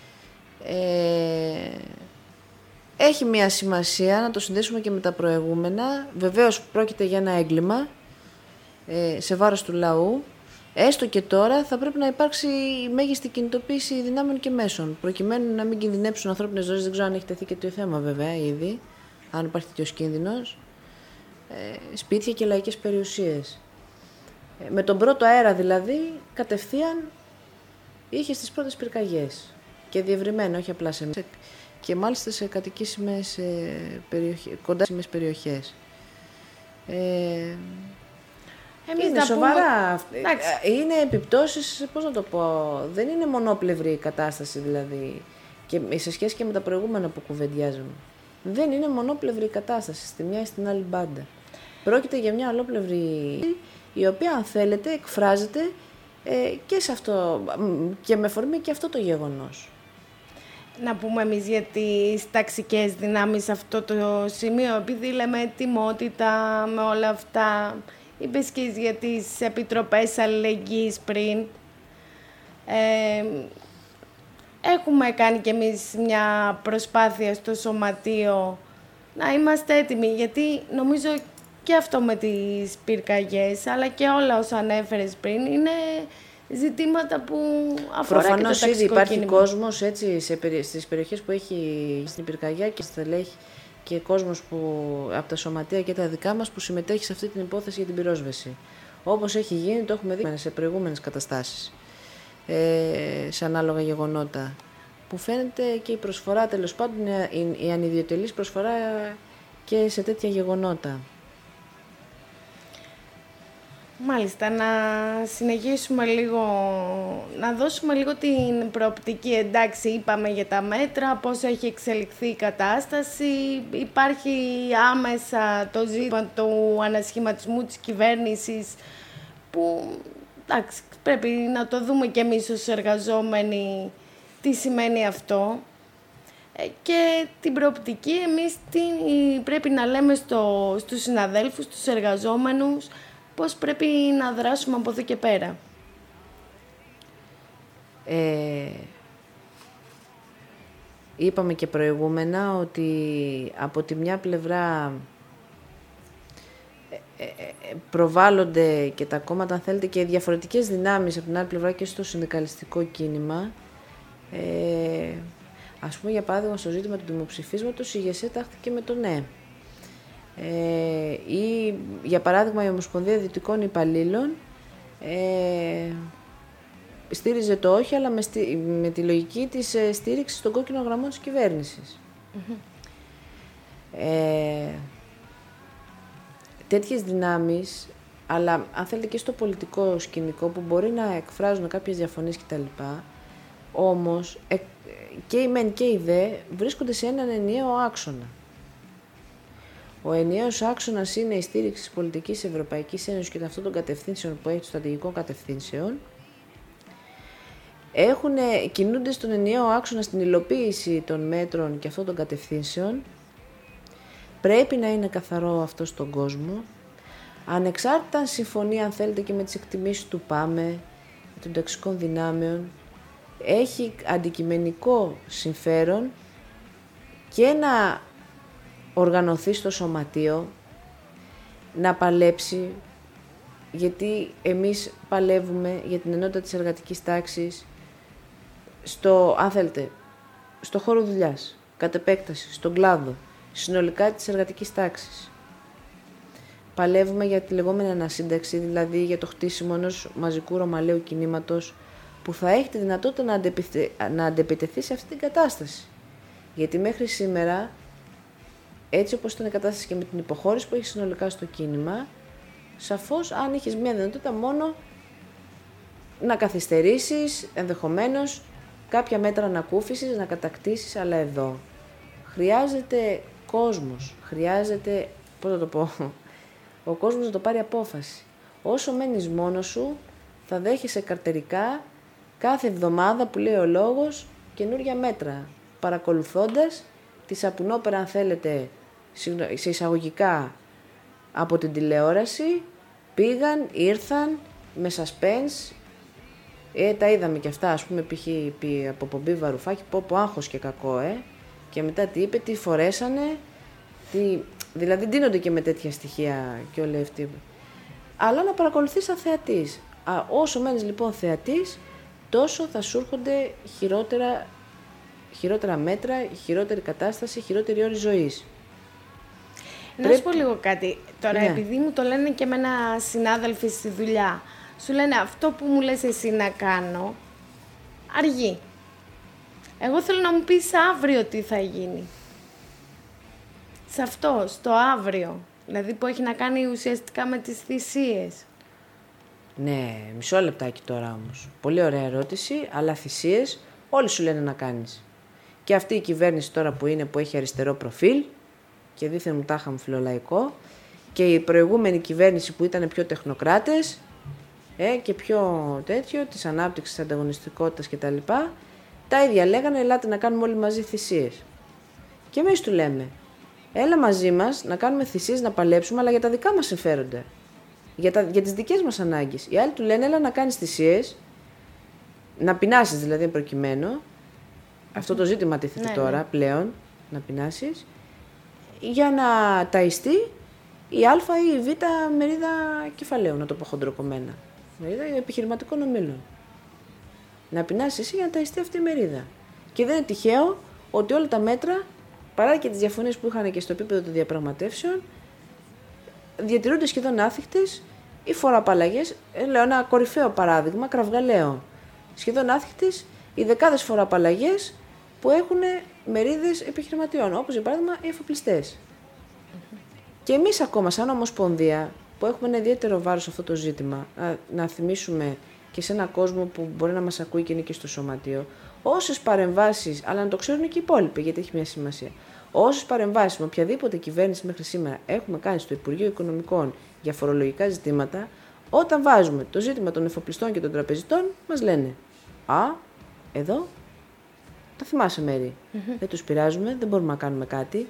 Ε, έχει μια σημασία να το συνδέσουμε και με τα προηγούμενα. Βεβαίως πρόκειται για ένα έγκλημα ε, σε βάρος του λαού. Έστω και τώρα θα πρέπει να υπάρξει η μέγιστη κινητοποίηση δυνάμεων και μέσων, προκειμένου να μην κινδυνεύσουν ανθρώπινες ζωές. Δεν ξέρω αν έχει τεθεί και το θέμα, βέβαια, ήδη, αν υπάρχει τέτοιος κίνδυνος. Ε, σπίτια και λαϊκές περιουσίες. Ε, με τον πρώτο αέρα, δηλαδή, κατευθείαν είχε στις πρώτες πυρκαγιές. Και διευρυμένα, όχι απλά σε. Και μάλιστα σε κατοικήσιμες περιοχές, κοντάσιμες περιοχές. Ε, Εμείς είναι σοβαρά. Πούμε... Είναι επιπτώσεις, πώς να το πω, δεν είναι μονόπλευρη η κατάσταση δηλαδή. Και σε σχέση και με τα προηγούμενα που κουβεντιάζουμε. Δεν είναι μονόπλευρη η κατάσταση στη μια ή στην άλλη μπάντα. Πρόκειται για μια ολόπλευρη, η οποία, αν θέλετε, εκφράζεται ε, και σε αυτό, και με αφορμή και αυτό το γεγονός. Να πούμε εμείς για τις ταξικές δυνάμεις σε αυτό το σημείο, επειδή λέμε ετοιμότητα με όλα αυτά. Είπες και για τις επιτροπές αλληλεγγύης πριν. Ε, έχουμε κάνει κι εμείς μια προσπάθεια στο σωματείο να είμαστε έτοιμοι, γιατί νομίζω και αυτό με τις πυρκαγιές, αλλά και όλα όσα ανέφερες πριν, είναι ζητήματα που αφορά προφανώς και το ταξικό ήδη υπάρχει κίνημα. κόσμος, έτσι, σε περι... στις περιοχές που έχει στην πυρκαγιά και στελέχη και κόσμος που, από τα σωματεία και τα δικά μας, που συμμετέχει σε αυτή την υπόθεση για την πυρόσβεση. Όπως έχει γίνει, το έχουμε δει σε προηγούμενες καταστάσεις, ε, σε ανάλογα γεγονότα, που φαίνεται και η προσφορά, τέλος πάντων, η, η ανιδιοτελής προσφορά και σε τέτοια γεγονότα. Μάλιστα, να συνεχίσουμε λίγο, να δώσουμε λίγο την προοπτική. Εντάξει, είπαμε για τα μέτρα, πώς έχει εξελιχθεί η κατάσταση. Υπάρχει άμεσα το ζήτημα του ανασχηματισμού της κυβέρνησης, που εντάξει, πρέπει να το δούμε και εμείς ως εργαζόμενοι τι σημαίνει αυτό. Και την προοπτική εμείς τι πρέπει να λέμε στο, στους συναδέλφους, στους εργαζόμενους, πώς πρέπει να δράσουμε από εδώ και πέρα. Ε, είπαμε και προηγούμενα ότι από τη μια πλευρά προβάλλονται και τα κόμματα, αν θέλετε, και διαφορετικές δυνάμεις από την άλλη πλευρά και στο συνδικαλιστικό κίνημα. Ε, ας πούμε, για παράδειγμα, στο ζήτημα του δημοψηφίσματος η ΓΕΣΕ τάχθηκε με το ναι. Ε, ή, για παράδειγμα, η Ομοσπονδία Δυτικών Υπαλλήλων ε, στήριζε το όχι, αλλά με, στη, με τη λογική της ε, στήριξης των κόκκινων γραμμών της κυβέρνησης. Mm-hmm. Ε, τέτοιες δυνάμεις, αλλά αν θέλετε και στο πολιτικό σκηνικό, που μπορεί να εκφράζουν κάποιες διαφωνίες κτλ., όμως ε, και οι μεν και οι δε βρίσκονται σε έναν ενιαίο άξονα. Ο ενιαίος άξονας είναι η στήριξη της πολιτικής Ευρωπαϊκής Ένωσης και αυτών των κατευθύνσεων που έχει, των στρατηγικών κατευθύνσεων. Έχουν, κινούνται στον ενιαίο άξονα στην υλοποίηση των μέτρων και αυτών των κατευθύνσεων. Πρέπει να είναι καθαρό αυτό στον κόσμο. Ανεξάρτητα αν συμφωνεί, αν θέλετε, και με τις εκτιμήσεις του ΠΑΜΕ, των ταξικών δυνάμεων, έχει αντικειμενικό συμφέρον και να οργανωθεί στο σωματείο, να παλέψει, γιατί εμείς παλεύουμε για την ενότητα της εργατικής τάξης στο, αν θέλετε, στο χώρο δουλειάς, κατ' επέκταση, στον κλάδο, συνολικά της εργατικής τάξης. Παλεύουμε για τη λεγόμενη ανασύνταξη, δηλαδή για το χτίσιμο ενός μαζικού ρωμαλαίου κινήματος που θα έχει τη δυνατότητα να, αντεπιθε... να αντεπιτεθεί σε αυτή την κατάσταση. Γιατί μέχρι σήμερα έτσι όπως ήταν η κατάσταση και με την υποχώρηση που έχει συνολικά στο κίνημα, σαφώς αν είχες μια δυνατότητα μόνο να καθυστερήσεις, ενδεχομένως κάποια μέτρα ανακούφισης, να κατακτήσεις, αλλά εδώ χρειάζεται κόσμος, χρειάζεται, πώς θα το πω, ο κόσμος να το πάρει απόφαση. Όσο μένεις μόνος σου, θα δέχεσαι καρτερικά κάθε εβδομάδα που λέει ο λόγος καινούργια μέτρα, παρακολουθώντας τη σαπουνόπερα, αν θέλετε, σε εισαγωγικά από την τηλεόραση, πήγαν, ήρθαν, με suspense, ε, τα είδαμε και αυτά, ας πούμε, π.χ. από πομπή Βαρουφάκη, πω πω άγχος και κακό, ε, και μετά τι είπε, τι φορέσανε, τι... δηλαδή δίνονται και με τέτοια στοιχεία και όλοι αυτοί. Αλλά να παρακολουθείς σαν θεατής. Α, όσο μένεις λοιπόν θεατής, τόσο θα σου έρχονται χειρότερα, χειρότερα μέτρα, χειρότερη κατάσταση, χειρότερη ώρη ζωής. Να Πρέπει... σου πω λίγο κάτι. Τώρα, ναι. επειδή μου το λένε και με ένα συνάδελφοι στη δουλειά, σου λένε αυτό που μου λες εσύ να κάνω, αργεί. Εγώ θέλω να μου πεις αύριο τι θα γίνει. Σε αυτό, στο αύριο. Δηλαδή που έχει να κάνει ουσιαστικά με τις θυσίες. Ναι, μισό λεπτάκι τώρα όμως. Πολύ ωραία ερώτηση, αλλά θυσίες όλοι σου λένε να κάνεις. Και αυτή η κυβέρνηση τώρα που είναι, που έχει αριστερό προφίλ και δίθεν μου τάχα φιλολαϊκό, και η προηγούμενη κυβέρνηση που ήταν πιο τεχνοκράτες ε, και πιο τέτοιο, της ανάπτυξης, της ανταγωνιστικότητας κτλ. Τα ίδια λέγανε, ελάτε να κάνουμε όλοι μαζί θυσίες. Και εμείς του λέμε, έλα μαζί μας να κάνουμε θυσίες, να παλέψουμε, αλλά για τα δικά μας συμφέροντα. Για, τα, για τις δικές μας ανάγκες. Οι άλλοι του λένε, έλα να κάνεις θυσίες, να πεινάσεις δηλαδή προκειμένου. Αυτό το ζήτημα τίθεται ναι, τώρα ναι. πλέον, να πεινάσεις, για να ταϊστεί η α ή η β μερίδα κεφαλαίου, να το πω χοντροκομμένα. Μερίδα επιχειρηματικών ομίλων. Να πεινάσεις εσύ για να ταϊστεί αυτή η μερίδα. Και δεν είναι τυχαίο ότι όλα τα μέτρα, παρά και τις διαφωνίες που είχαν και στο επίπεδο των διαπραγματεύσεων, διατηρούνται σχεδόν άθικτες ή φοροαπαλλαγές. Λέω ένα κορυφαίο παράδειγμα, κραυγαλαίο. Σχεδόν άθικτες οι δεκάδες φοροαπαλλαγές που έχουν μερίδες επιχειρηματιών, όπως για παράδειγμα οι εφοπλιστές. Mm-hmm. Και εμείς ακόμα, σαν Ομοσπονδία, που έχουμε ένα ιδιαίτερο βάρος σε αυτό το ζήτημα, να, να θυμίσουμε και σε έναν κόσμο που μπορεί να μας ακούει και είναι και στο σωματείο, όσες παρεμβάσεις, αλλά να το ξέρουν και οι υπόλοιποι, γιατί έχει μια σημασία. Όσες παρεμβάσεις με οποιαδήποτε κυβέρνηση μέχρι σήμερα έχουμε κάνει στο Υπουργείο Οικονομικών για φορολογικά ζητήματα, όταν βάζουμε το ζήτημα των εφοπλιστών και των τραπεζιτών, μας λένε «Α, εδώ, τα θυμάσαι Μέρη, mm-hmm. δεν τους πειράζουμε, δεν μπορούμε να κάνουμε κάτι».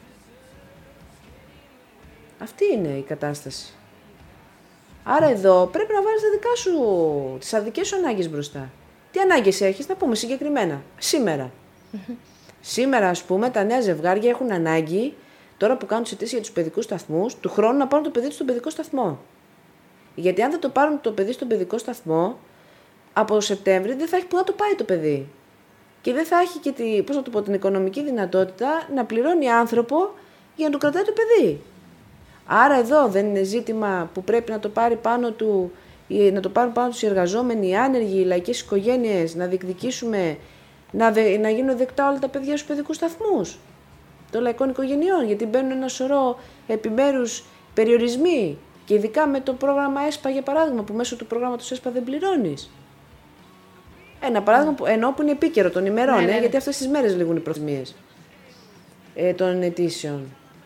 Αυτή είναι η κατάσταση. Άρα εδώ πρέπει να βάλεις τα δικά σου, τις αδικές σου ανάγκες μπροστά. Τι ανάγκες έχεις, να πούμε συγκεκριμένα, σήμερα. Mm-hmm. Σήμερα, ας πούμε, τα νέα ζευγάρια έχουν ανάγκη, τώρα που κάνουν τις αιτήσεις για τους παιδικούς σταθμούς, του χρόνου να πάρουν το παιδί τους στον παιδικό σταθμό. Γιατί αν δεν το πάρουν το παιδί στον παιδικό σταθμό, από Σεπτέμβρη δεν θα έχει που να το πάει το παιδί. Και δεν θα έχει και τη, πώς να το πω, την οικονομική δυνατότητα να πληρώνει άνθρωπο για να του κρατάει το παιδί. Άρα εδώ δεν είναι ζήτημα που πρέπει να το πάρει πάνω του, να το πάρουν πάνω τους οι εργαζόμενοι, οι άνεργοι, οι λαϊκές οικογένειες, να διεκδικήσουμε να, δε, να γίνουν δεκτά όλα τα παιδιά στους παιδικούς σταθμούς των λαϊκών οικογενειών, γιατί μπαίνουν ένα σωρό επιμέρους περιορισμοί και ειδικά με το πρόγραμμα ΕΣΠΑ για παράδειγμα, που μέσω του πρόγραμματος ΕΣΠΑ δεν πληρώνεις. Ένα παράδειγμα που, ενώ που είναι επίκαιρο των ημερών, ναι, ναι, ναι. γιατί αυτές τις μέρες λήγουν οι προθυμίες ε, των αιτήσεων.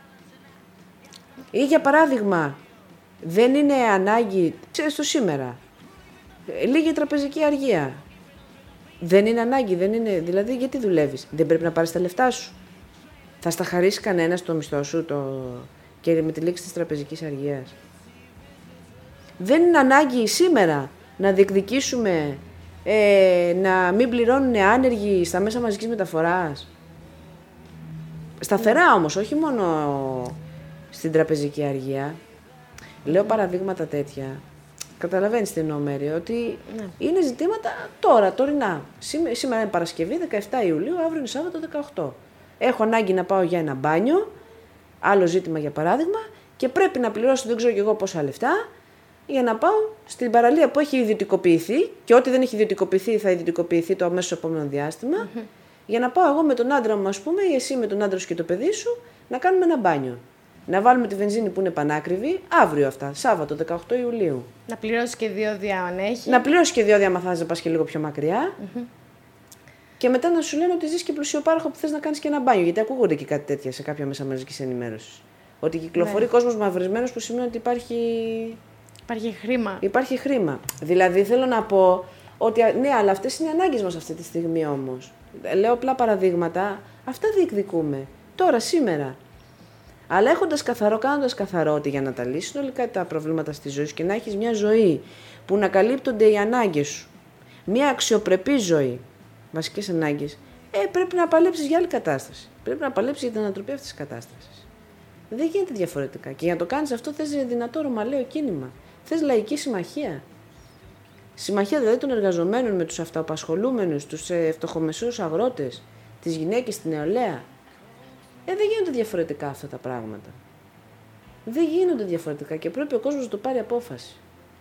Ή για παράδειγμα, δεν είναι ανάγκη, ξέρεις το σήμερα, λίγη τραπεζική αργία. Δεν είναι ανάγκη, δεν είναι, δηλαδή γιατί δουλεύεις, δεν πρέπει να πάρεις τα λεφτά σου. Θα στα χαρίσει κανένα το μισθό σου το... και με τη λήξη της τραπεζικής αργίας. Δεν είναι ανάγκη σήμερα να διεκδικήσουμε ε, να μην πληρώνουν άνεργοι στα μέσα μαζικής μεταφοράς. Σταθερά όμως, όχι μόνο στην τραπεζική αργία. Λέω παραδείγματα τέτοια. Καταλαβαίνεις τι εννοώ, Μέρη, ότι ναι. είναι ζητήματα τώρα, τωρινά. Σήμε, σήμερα είναι Παρασκευή, δεκαεφτά Ιουλίου, αύριο είναι Σάββατο, δεκαοκτώ. Έχω ανάγκη να πάω για ένα μπάνιο, άλλο ζήτημα για παράδειγμα, και πρέπει να πληρώσω δεν ξέρω και εγώ πόσα λεφτά, για να πάω στην παραλία που έχει ιδιωτικοποιηθεί, και ό,τι δεν έχει ιδιωτικοποιηθεί θα ιδιωτικοποιηθεί το αμέσως επόμενο διάστημα, mm-hmm. για να πάω εγώ με τον άντρα μου, ας πούμε, ή εσύ με τον άντρα σου και το παιδί σου, να κάνουμε ένα μπάνιο. Να βάλουμε τη βενζίνη που είναι πανάκριβη, αύριο αυτά, Σάββατο δεκαοκτώ Ιουλίου. Να πληρώσει και διόδια αν έχει. Να πληρώσει και διόδια, άμα θες να πας και λίγο πιο μακριά. Mm-hmm. Και μετά να σου λένε ότι ζεις και πλουσιοπάροχο που θες να κάνεις και ένα μπάνιο. Γιατί ακούγονται και κάτι τέτοια σε κάποια μέσα μαζικής ενημέρωσης. Ότι κυκλοφορεί ναι. κόσμος μαυρισμένος που σημαίνει ότι υπάρχει. Υπάρχει χρήμα. Υπάρχει χρήμα. Δηλαδή θέλω να πω ότι ναι, αλλά αυτές είναι οι ανάγκες μας αυτή τη στιγμή όμως. Λέω απλά παραδείγματα, αυτά διεκδικούμε. Τώρα, σήμερα. Αλλά έχοντας καθαρό, κάνοντας καθαρό ότι για να τα λύσεις συνολικά τα προβλήματα στη ζωή σου και να έχεις μια ζωή που να καλύπτονται οι ανάγκες σου, μια αξιοπρεπή ζωή, βασικές ανάγκες, ε, πρέπει να παλέψεις για άλλη κατάσταση. Πρέπει να παλέψεις για την ανατροπή αυτής της κατάστασης. Δεν γίνεται διαφορετικά. Και για να το κάνεις αυτό θες δυνατό ρωμαλαίο κίνημα. Θες λαϊκή συμμαχία. Συμμαχία δηλαδή των εργαζομένων με τους αυτοαπασχολούμενους, τους φτωχομεσαίους αγρότες, τις γυναίκες, την νεολαία. Ε, δεν γίνονται διαφορετικά αυτά τα πράγματα. Δεν γίνονται διαφορετικά και πρέπει ο κόσμος να το πάρει απόφαση.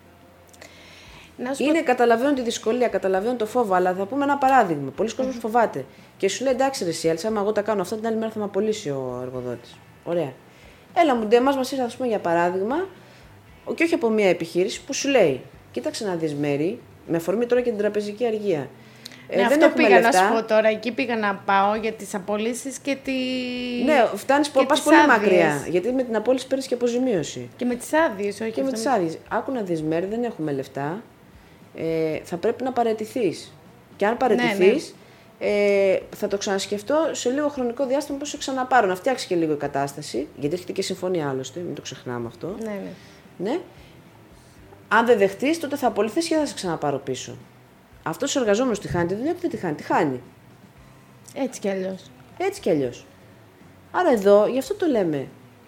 Να Είναι, πω... καταλαβαίνω τη δυσκολία, καταλαβαίνω το φόβο, αλλά θα πούμε ένα παράδειγμα. Πολλοί κόσμος φοβάται. Και σου λέει εντάξει, ρε εσύ, άμα εγώ τα κάνω αυτά, την άλλη μέρα θα με απολύσει ο εργοδότης. Ωραία. Έλα μου, εμάς μας ήρθε, ας πούμε, για παράδειγμα, και όχι από μια επιχείρηση που σου λέει, κοίταξε να δεις Μέρη, με αφορμή τώρα και την τραπεζική αργία. Ε, ναι, αυτό πήγα λεφτά. Να σου πω τώρα, εκεί πήγα να πάω για τις απολύσεις και τη... Ναι, φτάνεις, πας πολύ άδειες. Μακριά, γιατί με την απόλυση παίρνεις και αποζημίωση. Και με τις άδειες, όχι. Και με τις άδειες. Άκου να δεις Μέρη, δεν έχουμε λεφτά, ε, θα πρέπει να παραιτηθείς. Και αν παραιτηθείς, ναι, ναι. Ε, θα το ξανασκεφτώ σε λίγο χρονικό διάστημα πώς σε ξαναπάρω, να φτιάξει και λίγο η κατάσταση, γιατί έχετε και συμφωνία άλλωστε, μην το ξεχνάμε αυτό. Ναι, ναι. Ναι. Αν δεν δεχτείς, τότε θα απολυθείς και θα σε ξαναπάρω πίσω. Αυτός ο εργαζόμενος τη χάνει τη δουλειά του, δεν τη χάνει, τη χάνει. Έτσι κι αλλιώς. Έτσι κι αλλιώς. Άρα εδώ, γι' αυτό το λέμε.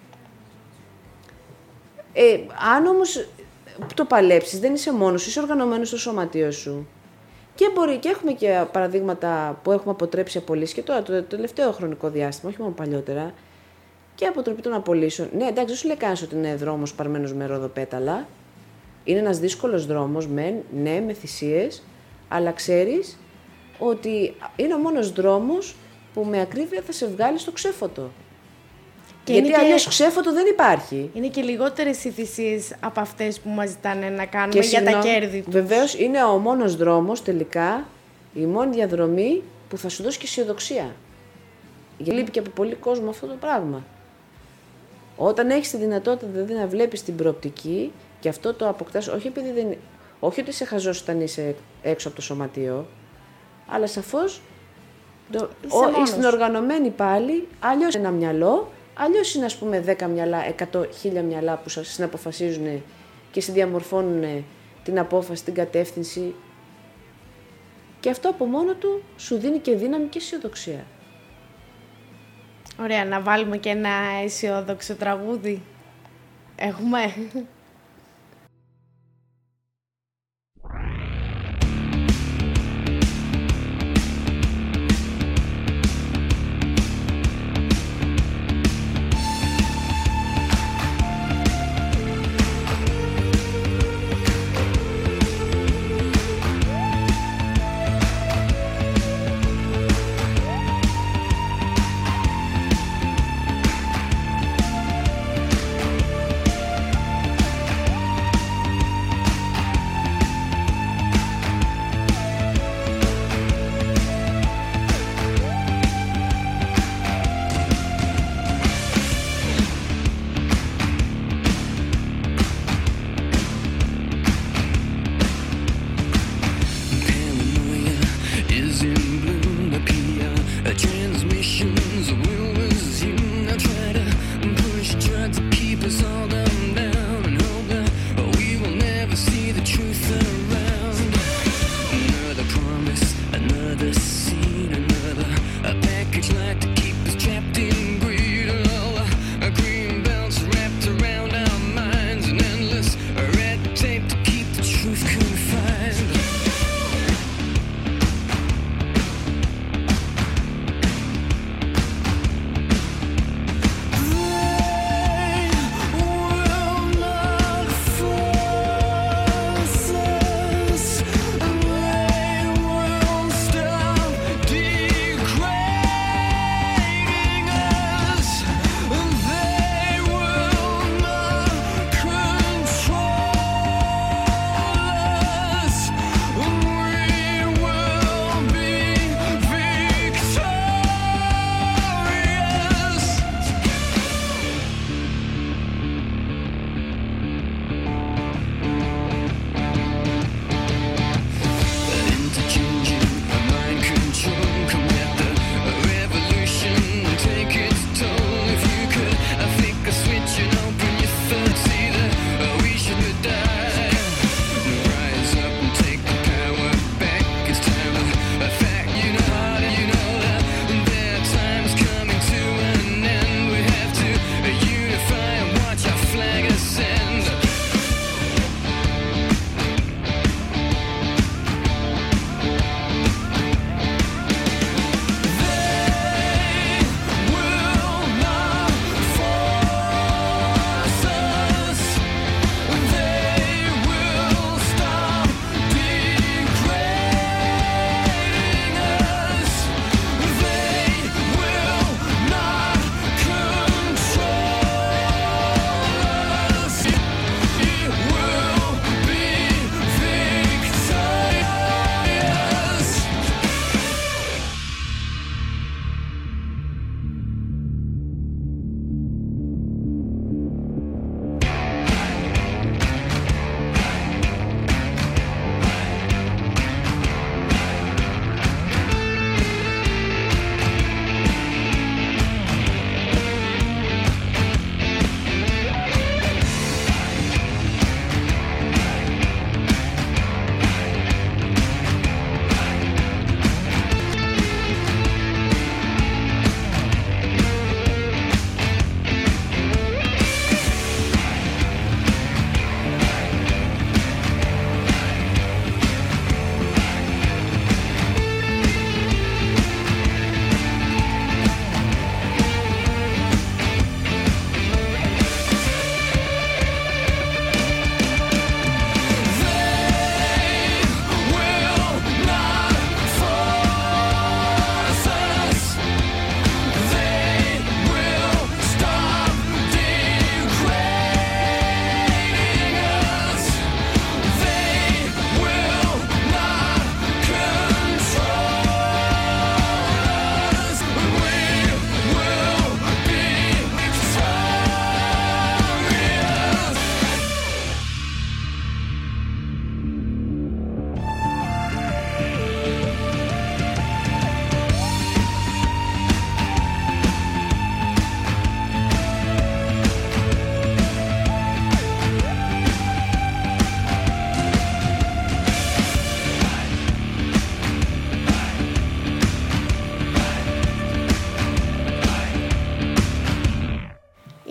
Ε, αν όμως το παλέψεις, δεν είσαι μόνος, είσαι οργανωμένος στο σωματείο σου. Και μπορεί και έχουμε και παραδείγματα που έχουμε αποτρέψει απολύσεις και τώρα το τελευταίο χρονικό διάστημα, όχι μόνο παλιότερα, και αποτροπή των απολύσεων. Ναι, εντάξει, δεν σου λέει κανείς ότι είναι δρόμος παρμένος με ροδοπέταλα. Είναι ένας δύσκολος δρόμος, με, ναι, με θυσίες, αλλά ξέρεις ότι είναι ο μόνος δρόμος που με ακρίβεια θα σε βγάλει στο ξέφωτο. Και γιατί και... αλλιώς ξέφωτο δεν υπάρχει. Είναι και λιγότερες οι θυσίες από αυτές που μας ζητάνε να κάνουμε και για συνο... τα κέρδη τους. Βεβαίως είναι ο μόνος δρόμος τελικά, η μόνη διαδρομή που θα σου δώσει και αισιοδοξία. Γιατί λείπει και από πολύ κόσμο αυτό το πράγμα. Όταν έχεις τη δυνατότητα δηλαδή να βλέπεις την προοπτική και αυτό το αποκτάς, όχι επειδή δεν... όχι ότι είσαι χαζός όταν είσαι έξω από το σωματείο, αλλά σαφώς το... ο... στην οργανωμένη πάλι, αλλιώς είναι ένα μυαλό, αλλιώς είναι ας πούμε δέκα μυαλά, εκατό, χίλια μυαλά που σας συναποφασίζουν και συνδιαμορφώνουν την απόφαση, την κατεύθυνση. Και αυτό από μόνο του σου δίνει και δύναμη και αισιοδοξία. Ωραία, να βάλουμε και ένα αισιόδοξο τραγούδι. Έχουμε.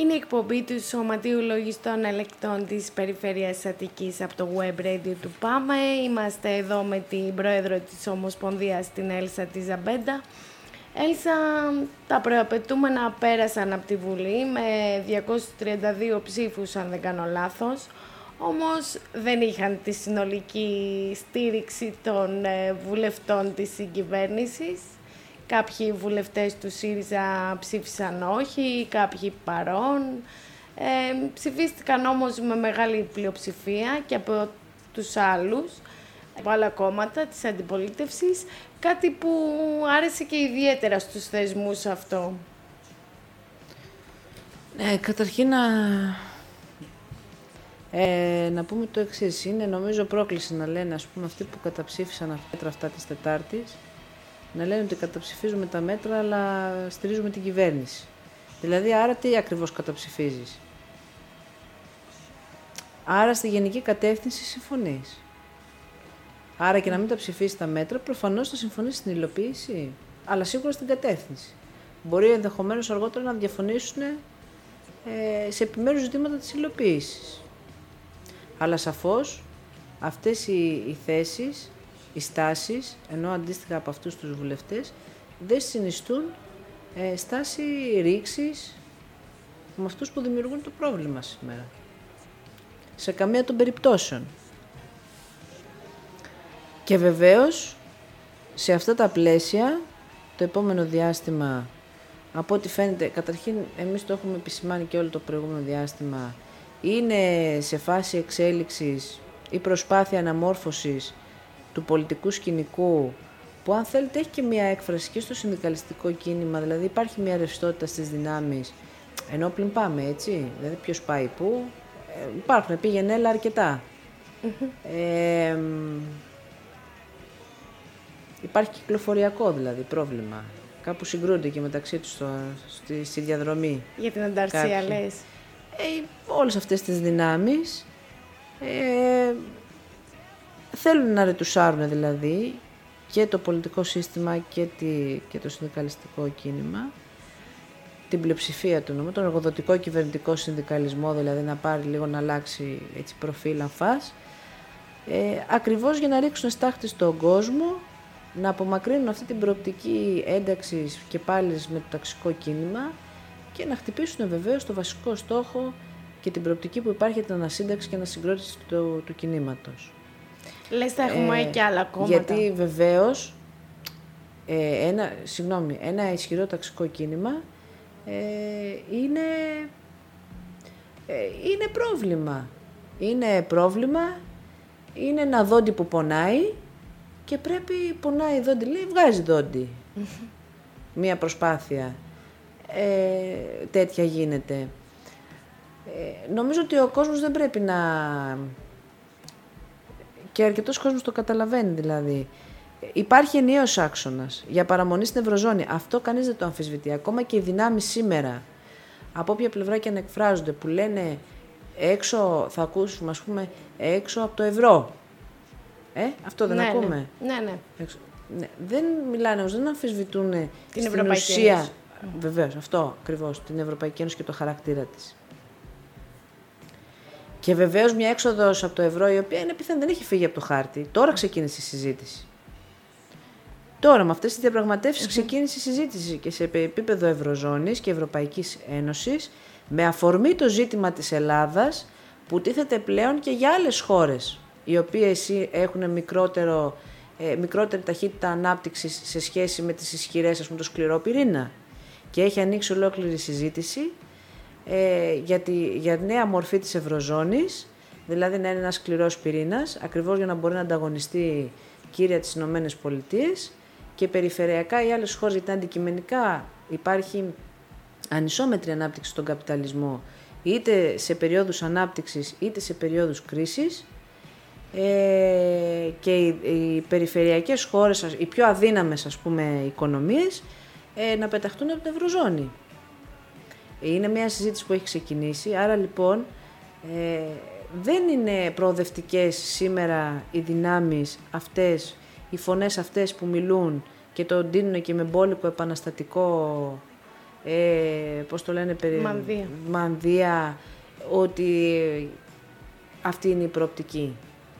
Είναι η εκπομπή του Σωματείου Λογιστών Ελεκτών της Περιφέρειας Αττικής από το Web Radio του ΠΑΜΕ. Είμαστε εδώ με την πρόεδρο της Ομοσπονδίας, την Έλσα τη Ζαμπέντα. Έλσα, τα προαπαιτούμενα πέρασαν από τη Βουλή με διακόσιους τριάντα δύο ψήφους, αν δεν κάνω λάθος. Όμως δεν είχαν τη συνολική στήριξη των βουλευτών της συγκυβέρνησης. Κάποιοι βουλευτές του ΣΥΡΙΖΑ ψήφισαν όχι, κάποιοι παρών. Ε, ψηφίστηκαν όμως με μεγάλη πλειοψηφία και από τους άλλους, από άλλα κόμματα της αντιπολίτευσης, κάτι που άρεσε και ιδιαίτερα στους θεσμούς αυτό. Ε, καταρχήν να... Ε, να πούμε το εξής. Είναι νομίζω πρόκληση να λένε, ας πούμε, αυτοί που καταψήφισαν τα μέτρα αυτά της Τετάρτης, να λένε ότι καταψηφίζουμε τα μέτρα, αλλά στηρίζουμε την κυβέρνηση. Δηλαδή, άρα τι ακριβώς καταψηφίζεις? Άρα, στη γενική κατεύθυνση συμφωνείς. Άρα και να μην τα ψηφίσεις τα μέτρα, προφανώς θα συμφωνήσεις στην υλοποίηση, αλλά σίγουρα στην κατεύθυνση. Μπορεί ενδεχομένως αργότερα να διαφωνήσουν ε, σε επιμέρους ζητήματα της υλοποίησης. Αλλά σαφώς αυτές οι, οι θέσεις, οι στάσεις, ενώ αντίστοιχα από αυτούς τους βουλευτές, δεν συνιστούν ε, στάση ρήξης με αυτούς που δημιουργούν το πρόβλημα σήμερα. Σε καμία των περιπτώσεων. Και βεβαίως, σε αυτά τα πλαίσια, το επόμενο διάστημα, από ό,τι φαίνεται, καταρχήν εμείς το έχουμε επισημάνει και όλο το προηγούμενο διάστημα, είναι σε φάση εξέλιξης η προσπάθεια αναμόρφωσης του πολιτικού σκηνικού, που αν θέλετε έχει και μια έκφραση και στο συνδικαλιστικό κίνημα, δηλαδή υπάρχει μια ρευστότητα στις δυνάμεις, ενόπλην πάμε, έτσι, δηλαδή ποιος πάει πού, ε, υπάρχουν, πήγαινε έλα αρκετά. Mm-hmm. Ε, υπάρχει κυκλοφοριακό δηλαδή πρόβλημα, κάπου συγκρούνται και μεταξύ τους στο, στη, στη διαδρομή. Για την ανταρσία λες. Ε, όλες αυτές τις δυνάμεις ε, θέλουν να ρετουσάρουν δηλαδή και το πολιτικό σύστημα και, τη, και το συνδικαλιστικό κίνημα, την πλειοψηφία του νόμου, τον εργοδοτικό κυβερνητικό συνδικαλισμό, δηλαδή να πάρει λίγο να αλλάξει έτσι, προφίλ αμφάς, ε, ακριβώς για να ρίξουν στάχτη στον κόσμο, να απομακρύνουν αυτή την προοπτική ένταξης και πάλι με το ταξικό κίνημα και να χτυπήσουν βεβαίως το βασικό στόχο και την προοπτική που υπάρχει για την ανασύνταξη και ανασυγκρότηση του, του κινήματος. Λες θα έχουμε ε, και άλλα κόμματα. Γιατί βεβαίως ε, ένα, συγγνώμη, ένα ισχυρό ταξικό κίνημα ε, είναι, ε, είναι πρόβλημα. Είναι πρόβλημα, είναι ένα δόντι που πονάει και πρέπει, πονάει δόντι, λέει, βγάζει δόντι. Μία προσπάθεια. Ε, τέτοια γίνεται. Ε, νομίζω ότι ο κόσμος δεν πρέπει να... και αρκετός κόσμος το καταλαβαίνει δηλαδή. Υπάρχει ενιαίος άξονας για παραμονή στην Ευρωζώνη. Αυτό κανείς δεν το αμφισβητεί. Ακόμα και οι δυνάμεις σήμερα, από όποια πλευρά και αν εκφράζονται, που λένε έξω, θα ακούσουμε ας πούμε, έξω από το ευρώ. Ε, αυτό δεν ναι, ακούμε. Ναι, ναι. Έξω, ναι. Δεν μιλάνε, δεν αμφισβητούν την στην Ευρωπαϊκή ουσία. Ένωση. Βεβαίως, αυτό ακριβώς, την Ευρωπαϊκή Ένωση και το χαρακτήρα της. Και βεβαίως μια έξοδος από το ευρώ, η οποία είναι πιθανή, δεν έχει φύγει από το χάρτη. Τώρα ξεκίνησε η συζήτηση. Τώρα, με αυτές τις διαπραγματεύσεις, ξεκίνησε η συζήτηση και σε επίπεδο Ευρωζώνης και Ευρωπαϊκής Ένωσης, με αφορμή το ζήτημα της Ελλάδας, που τίθεται πλέον και για άλλες χώρες, οι οποίες έχουν μικρότερο, ε, μικρότερη ταχύτητα ανάπτυξης σε σχέση με τις ισχυρές, ας πούμε, το σκληρό πυρήνα. Και έχει ανοίξει ολόκληρη συζήτηση ε, για, τη, για νέα μορφή της Ευρωζώνης, δηλαδή να είναι ένας σκληρός πυρήνας, ακριβώς για να μπορεί να ανταγωνιστεί κύρια τις Ηνωμένες Πολιτείες, και περιφερειακά οι άλλες χώρες, γιατί αντικειμενικά υπάρχει ανισόμετρη ανάπτυξη στον καπιταλισμό, είτε σε περίοδους ανάπτυξης είτε σε περίοδους κρίσης, ε, και οι, οι περιφερειακές χώρες, οι πιο αδύναμες ας πούμε οικονομίες, ε, να πεταχτούν από την Ευρωζώνη. Είναι μια συζήτηση που έχει ξεκινήσει, άρα λοιπόν ε, δεν είναι προοδευτικές σήμερα οι δυνάμεις αυτές, οι φωνές αυτές που μιλούν και το ντύνουν και με μπόλικο επαναστατικό ε, πώς το λένε, περί... Μανδύα. μανδύα, ότι αυτή είναι η προοπτική.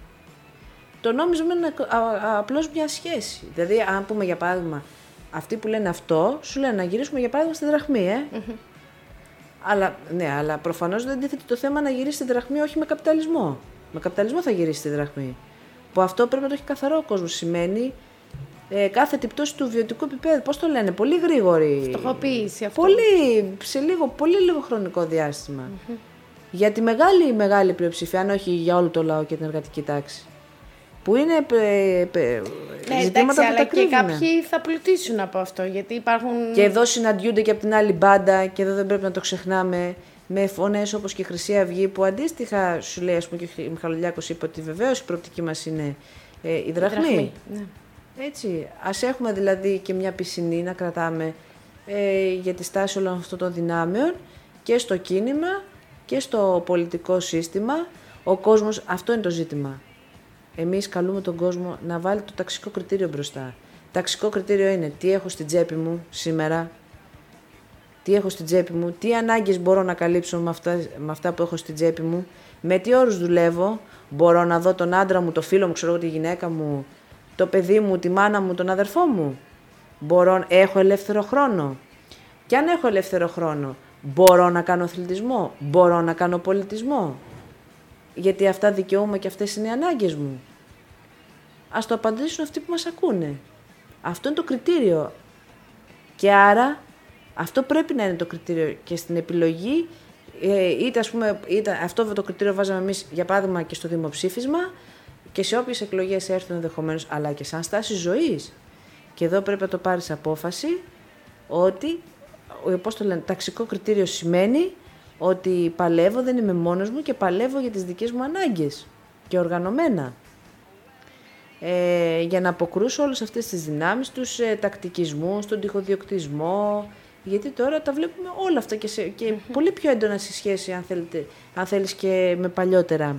Το νόμισμα είναι α, α, απλώς μια σχέση. Δηλαδή, αν πούμε για παράδειγμα, αυτοί που λένε αυτό, σου λένε να γυρίσουμε για παράδειγμα στη δραχμή, ε. Mm-hmm. Αλλά, ναι, αλλά προφανώς δεν τίθεται το θέμα να γυρίσει στη δραχμή όχι με καπιταλισμό. Με καπιταλισμό θα γυρίσει στη δραχμή. Που αυτό πρέπει να το έχει καθαρό ο κόσμος. Σημαίνει ε, κάθετη πτώση του βιωτικού επίπεδου. Πώς το λένε, πολύ γρήγορη. Φτωχοποίηση αυτό. Πολύ, σε λίγο, πολύ λίγο χρονικό διάστημα. Mm-hmm. Για τη μεγάλη, μεγάλη πλειοψηφία, αν όχι για όλο το λαό και την εργατική τάξη. Που είναι πε, πε, ναι, ζητήματα εντάξει, που αλλά τα κρύβουν. Και κάποιοι θα πλουτίσουν από αυτό, γιατί υπάρχουν... Και εδώ συναντιούνται και από την άλλη μπάντα, και εδώ δεν πρέπει να το ξεχνάμε, με φωνές όπως και η Χρυσή Αυγή, που αντίστοιχα σου λέει, ας πούμε, και ο Μιχαλολιάκος είπε ότι βεβαίως η προοπτική μας είναι ε, η δραχμή. Η δραχμή, ναι. Έτσι, ας έχουμε δηλαδή και μια πισινή να κρατάμε ε, για τη στάση όλων αυτών των δυνάμεων και στο κίνημα και στο πολιτικό σύστημα. Ο κόσμος, αυτό είναι το ζήτημα. Εμείς καλούμε τον κόσμο να βάλει το ταξικό κριτήριο μπροστά. Ταξικό κριτήριο είναι τι έχω στην τσέπη μου σήμερα, τι έχω στην τσέπη μου, τι ανάγκες μπορώ να καλύψω με αυτά, με αυτά που έχω στην τσέπη μου, με τι όρους δουλεύω, μπορώ να δω τον άντρα μου, το φίλο μου, ξέρω, τη γυναίκα μου, το παιδί μου, τη μάνα μου, τον αδερφό μου. Μπορώ, έχω ελεύθερο χρόνο. Και αν έχω ελεύθερο χρόνο, μπορώ να κάνω αθλητισμό, μπορώ να κάνω πολιτισμό. Γιατί αυτά δικαιούμαι και αυτές είναι οι ανάγκες μου. Ας το απαντήσουν αυτοί που μας ακούνε. Αυτό είναι το κριτήριο. Και άρα αυτό πρέπει να είναι το κριτήριο και στην επιλογή, είτε, ας πούμε, είτε αυτό το κριτήριο βάζαμε εμείς για παράδειγμα και στο δημοψήφισμα και σε όποιες εκλογές έρθουν ενδεχομένως, αλλά και σαν στάση ζωής. Και εδώ πρέπει να το πάρεις απόφαση ότι, πώς το λένε, ταξικό κριτήριο σημαίνει ότι παλεύω, δεν είμαι μόνος μου και παλεύω για τις δικές μου ανάγκες και οργανωμένα. Ε, για να αποκρούσω όλες αυτές τις δυνάμεις, τους ε, τακτικισμούς, τον τυχοδιοκτισμό, γιατί τώρα τα βλέπουμε όλα αυτά και, σε, και mm-hmm. πολύ πιο έντονα στη σχέση, αν, θέλετε, αν θέλεις, και με παλιότερα.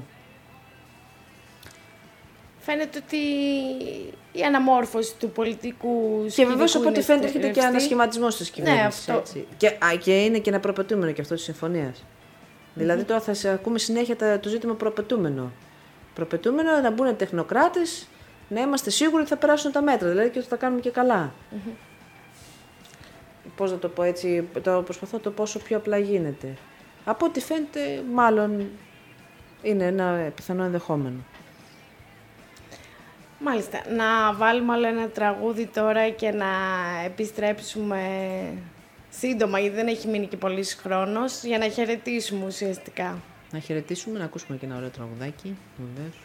Φαίνεται ότι η αναμόρφωση του πολιτικού και βεβαίως από ό,τι φαίνεται έρχεται και ανασχηματισμός της κυβέρνησης. Ναι, αυτό. Και, α, και είναι και ένα προπετούμενο και αυτό της συμφωνίας. Mm-hmm. Δηλαδή τώρα θα σε ακούμε συνέχεια το ζήτημα προπετούμενο. Προπετούμενο να μπουν τεχνοκράτες, να είμαστε σίγουροι ότι θα περάσουν τα μέτρα, δηλαδή και ότι θα κάνουμε και καλά. Mm-hmm. Πώς να το πω έτσι, το προσπαθώ το πόσο πιο απλά γίνεται. Από ό,τι φαίνεται, μάλλον είναι ένα πιθανό ενδεχόμενο. Μάλιστα. Να βάλουμε άλλο ένα τραγούδι τώρα και να επιστρέψουμε σύντομα, γιατί δεν έχει μείνει και πολύς χρόνος, για να χαιρετήσουμε ουσιαστικά. Να χαιρετήσουμε, να ακούσουμε και ένα ωραίο τραγουδάκι, βεβαίως.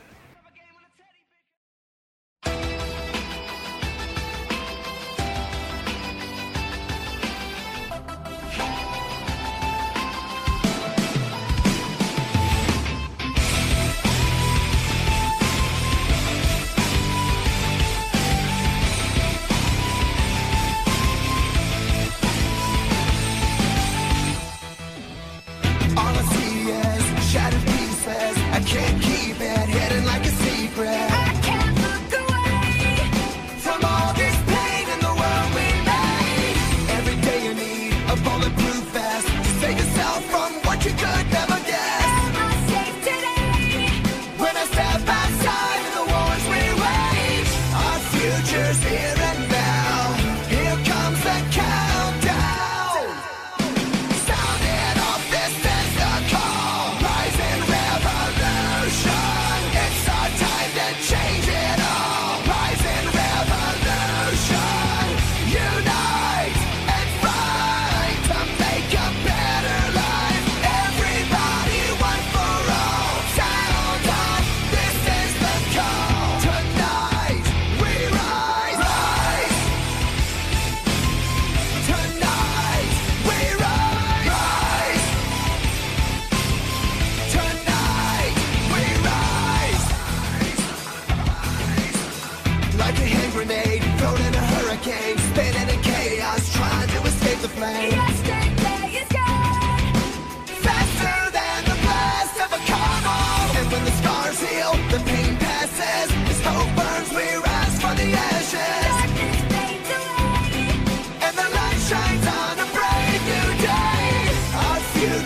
Shines on a brave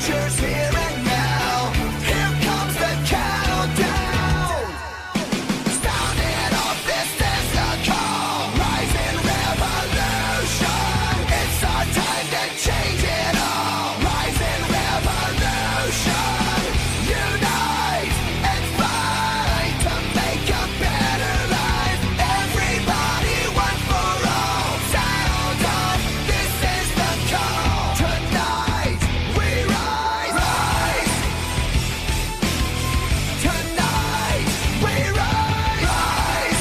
future's here and now. Here comes the countdown. Sounding off, this is the call. Rising revolution. It's our time to change it all. Rising revolution. Unite and fight to make a better life. Everybody, one for all. Sound off, this is the call. Tonight we rise, rise. Tonight we rise, rise.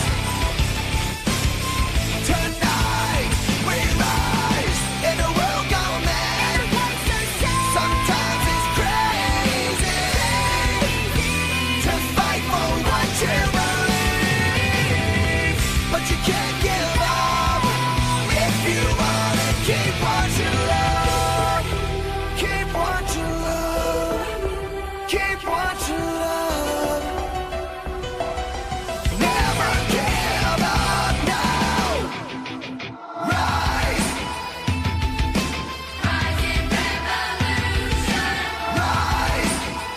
Tonight we rise. In a world gone mad, sometimes it's crazy to fight for what you believe, but you can't give up if you wanna keep what you love. Keep what you love. Keep what you love. Never give up now. Rise. Rising revolution. Rise.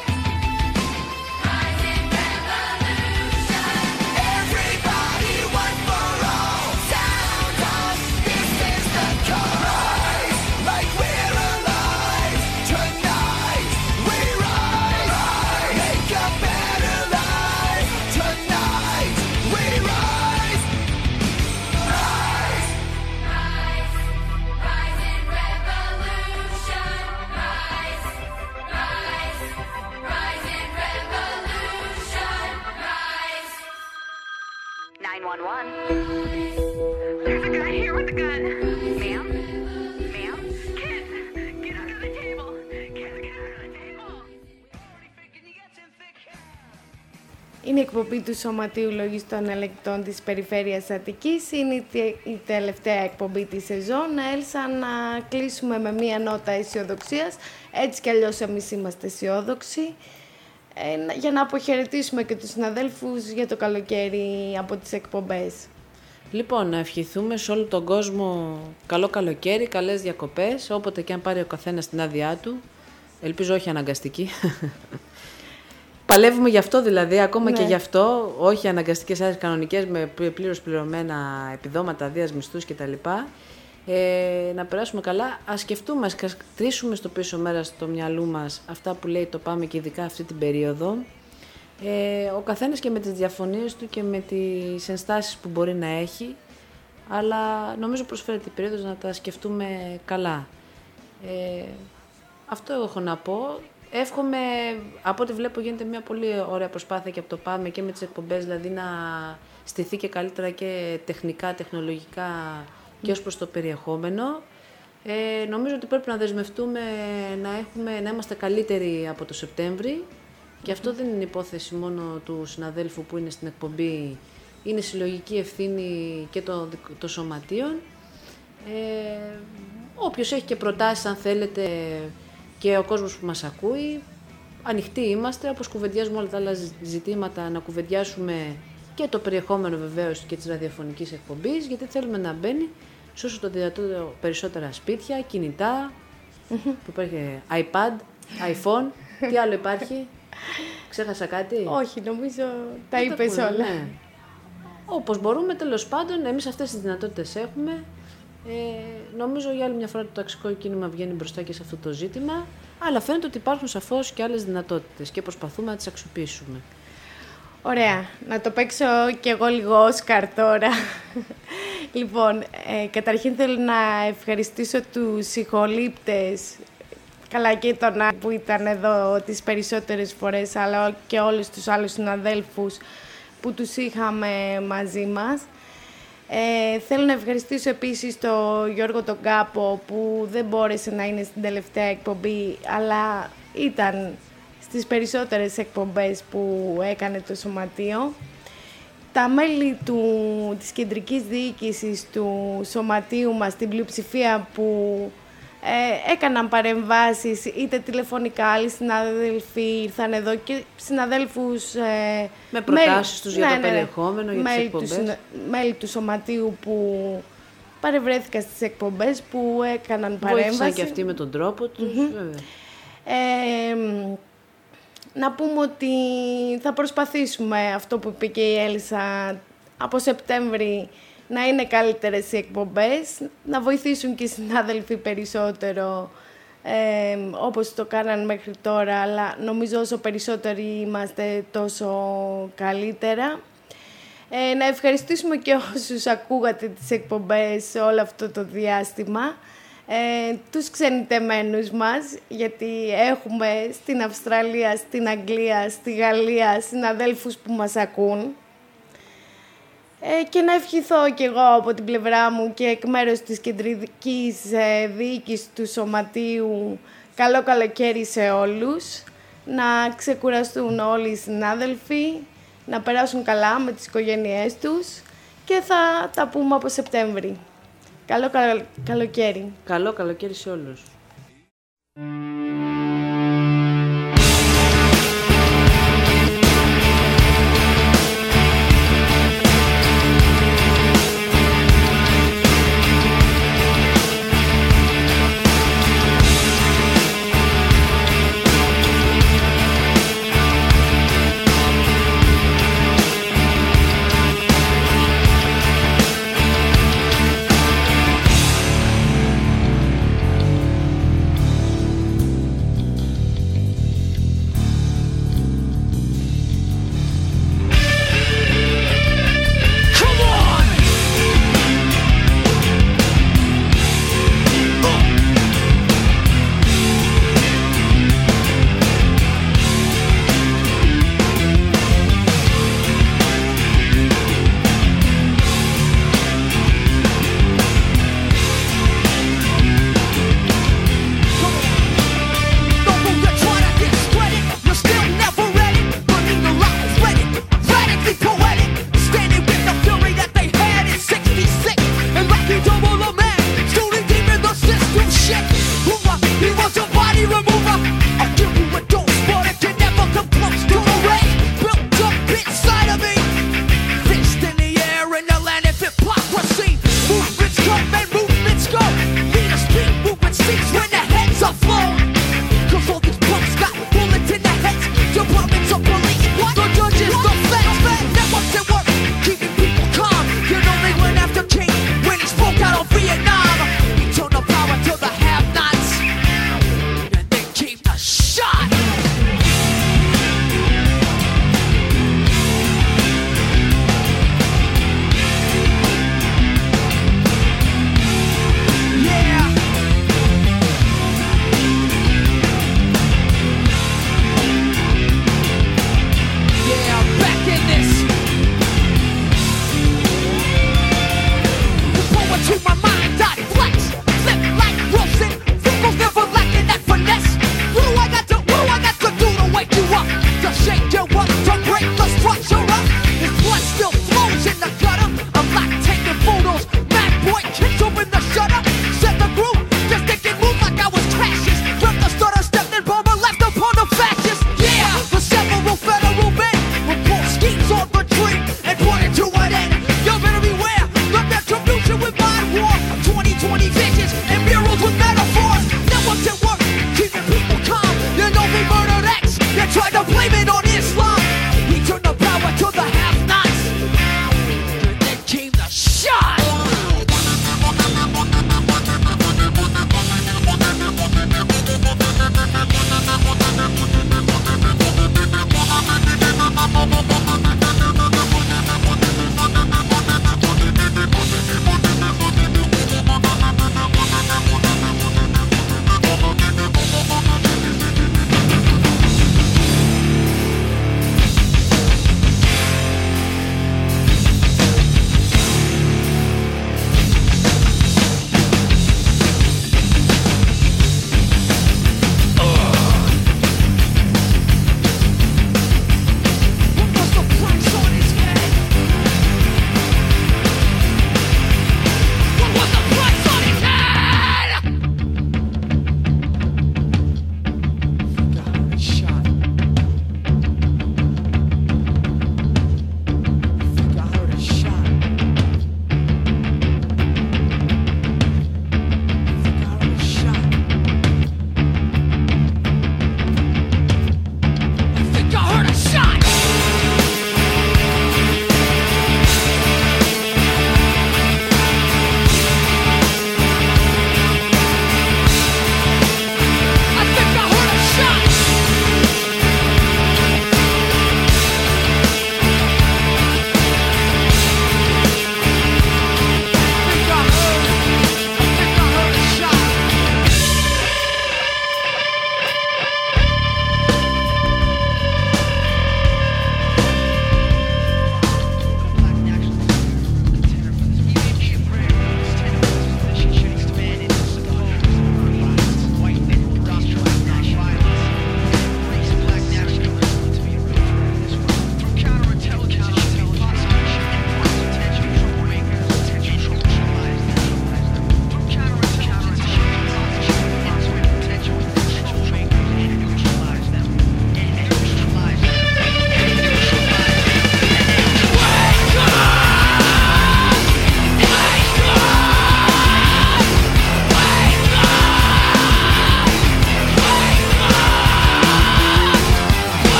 Rising revolution. Everybody, one for all. Sound off, this is the call. Rise, like we're alive. Tonight we rise, rise. Make a better life. Tonight we rise, rise. Rise, rising revolution. Rise, rise, rising revolution. Rise. nine one one. There's a guy here with a gun. Ma'am? Ma'am? Kids, get under the table. Kids, get under the table. Είναι η εκπομπή του Σωματείου Λογιστών Ελεγκτών της Περιφέρειας Αττικής. Είναι η, τε- η τελευταία εκπομπή της σεζόν. Έλσα να κλείσουμε με μία νότα αισιοδοξίας. Έτσι κι αλλιώς εμείς είμαστε αισιόδοξοι. Ε, να- για να αποχαιρετήσουμε και τους συναδέλφους για το καλοκαίρι από τις εκπομπές. Λοιπόν, να ευχηθούμε σε όλο τον κόσμο καλό καλοκαίρι, καλές διακοπές, όποτε και αν πάρει ο καθένας την άδειά του. Ελπίζω όχι αναγκαστική. Παλεύουμε γι' αυτό δηλαδή, ακόμα Ναι. και γι' αυτό, όχι αναγκαστικές άδειες κανονικές με πλήρως πληρωμένα επιδόματα, αδείας, μισθούς κτλ. Ε, να περάσουμε καλά. Ας σκεφτούμε, ας κατρίσουμε στο πίσω μέρα στο μυαλό μας αυτά που λέει το ΠΑΜΕ και ειδικά αυτή την περίοδο. Ε, ο καθένας και με τις διαφωνίες του και με τις ενστάσεις που μπορεί να έχει, αλλά νομίζω προσφέρεται η περίοδος να τα σκεφτούμε καλά. Ε, αυτό έχω να πω. Εύχομαι, από ό,τι βλέπω γίνεται μια πολύ ωραία προσπάθεια και από το ΠΑΜΕ και με τις εκπομπές, δηλαδή να στηθεί και καλύτερα και τεχνικά, τεχνολογικά και ως προς το περιεχόμενο. Ε, νομίζω ότι πρέπει να δεσμευτούμε να, έχουμε, να είμαστε καλύτεροι από το Σεπτέμβρη και αυτό δεν είναι υπόθεση μόνο του συναδέλφου που είναι στην εκπομπή, είναι συλλογική ευθύνη και των το σωματείων. Ε, όποιος έχει και προτάσεις, αν θέλετε, και ο κόσμος που μας ακούει, ανοιχτοί είμαστε, όπως κουβεντιάζουμε όλα τα άλλα ζητήματα, να κουβεντιάσουμε και το περιεχόμενο βεβαίως και της ραδιοφωνικής εκπομπής, γιατί θέλουμε να μπαίνει σε όσο το δυνατό περισσότερα σπίτια, κινητά, που υπάρχει iPad, iPhone, τι άλλο υπάρχει, ξέχασα κάτι. Όχι, νομίζω τα Δεν είπες πούμε, όλα. ναι. Όπως μπορούμε, τέλος πάντων, εμείς αυτές τις δυνατότητες έχουμε. Ε, νομίζω για άλλη μια φορά το ταξικό κίνημα βγαίνει μπροστά και σε αυτό το ζήτημα, αλλά φαίνεται ότι υπάρχουν σαφώς και άλλες δυνατότητες και προσπαθούμε να τις αξιοποιήσουμε. Ωραία. Να το παίξω κι εγώ λίγο Όσκαρ τώρα. Λοιπόν, ε, καταρχήν θέλω να ευχαριστήσω τους ηχολήπτες, καλά και τον Άκη που ήταν εδώ τις περισσότερες φορές, αλλά και όλους τους άλλους συναδέλφους που τους είχαμε μαζί μας. Ε, θέλω να ευχαριστήσω επίσης τον Γιώργο τον Κάπο που δεν μπόρεσε να είναι στην τελευταία εκπομπή, αλλά ήταν στις περισσότερες εκπομπές που έκανε το Σωματείο. Τα μέλη του, της κεντρικής διοίκησης του Σωματείου μας, την πλειοψηφία που ε, έκαναν παρεμβάσεις είτε τηλεφωνικά, άλλοι συνάδελφοι ήρθαν εδώ και συναδέλφους ε, με προτάσεις μέλη, τους για ναι, το ναι, περιεχόμενο, για τις μέλη εκπομπές. Του, συνα- μέλη του Σωματείου που παρευρέθηκαν στις εκπομπές, που έκαναν Βοήθησαν παρέμβαση. και αυτοί με τον τρόπο τους, βέβαια. Ε, να πούμε ότι θα προσπαθήσουμε αυτό που είπε και η Έλισσα από Σεπτέμβρη να είναι καλύτερες οι εκπομπές, να βοηθήσουν και οι συνάδελφοι περισσότερο ε, όπως το κάναν μέχρι τώρα, αλλά νομίζω όσο περισσότεροι είμαστε τόσο καλύτερα. Ε, να ευχαριστήσουμε και όσους ακούγατε τις εκπομπές όλο αυτό το διάστημα, ε, τους ξενιτεμένους μας, γιατί έχουμε στην Αυστραλία, στην Αγγλία, στη Γαλλία συναδέλφους που μας ακούν. Ε, και να ευχηθώ κι εγώ από την πλευρά μου και εκ μέρους της κεντρικής ε, διοίκησης του Σωματείου καλό καλοκαίρι σε όλους, να ξεκουραστούν όλοι οι συνάδελφοι, να περάσουν καλά με τις οικογένειές τους και θα τα πούμε από Σεπτέμβρη. Καλό καλο, καλοκαίρι. Καλό καλοκαίρι σε όλους.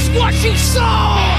what you saw.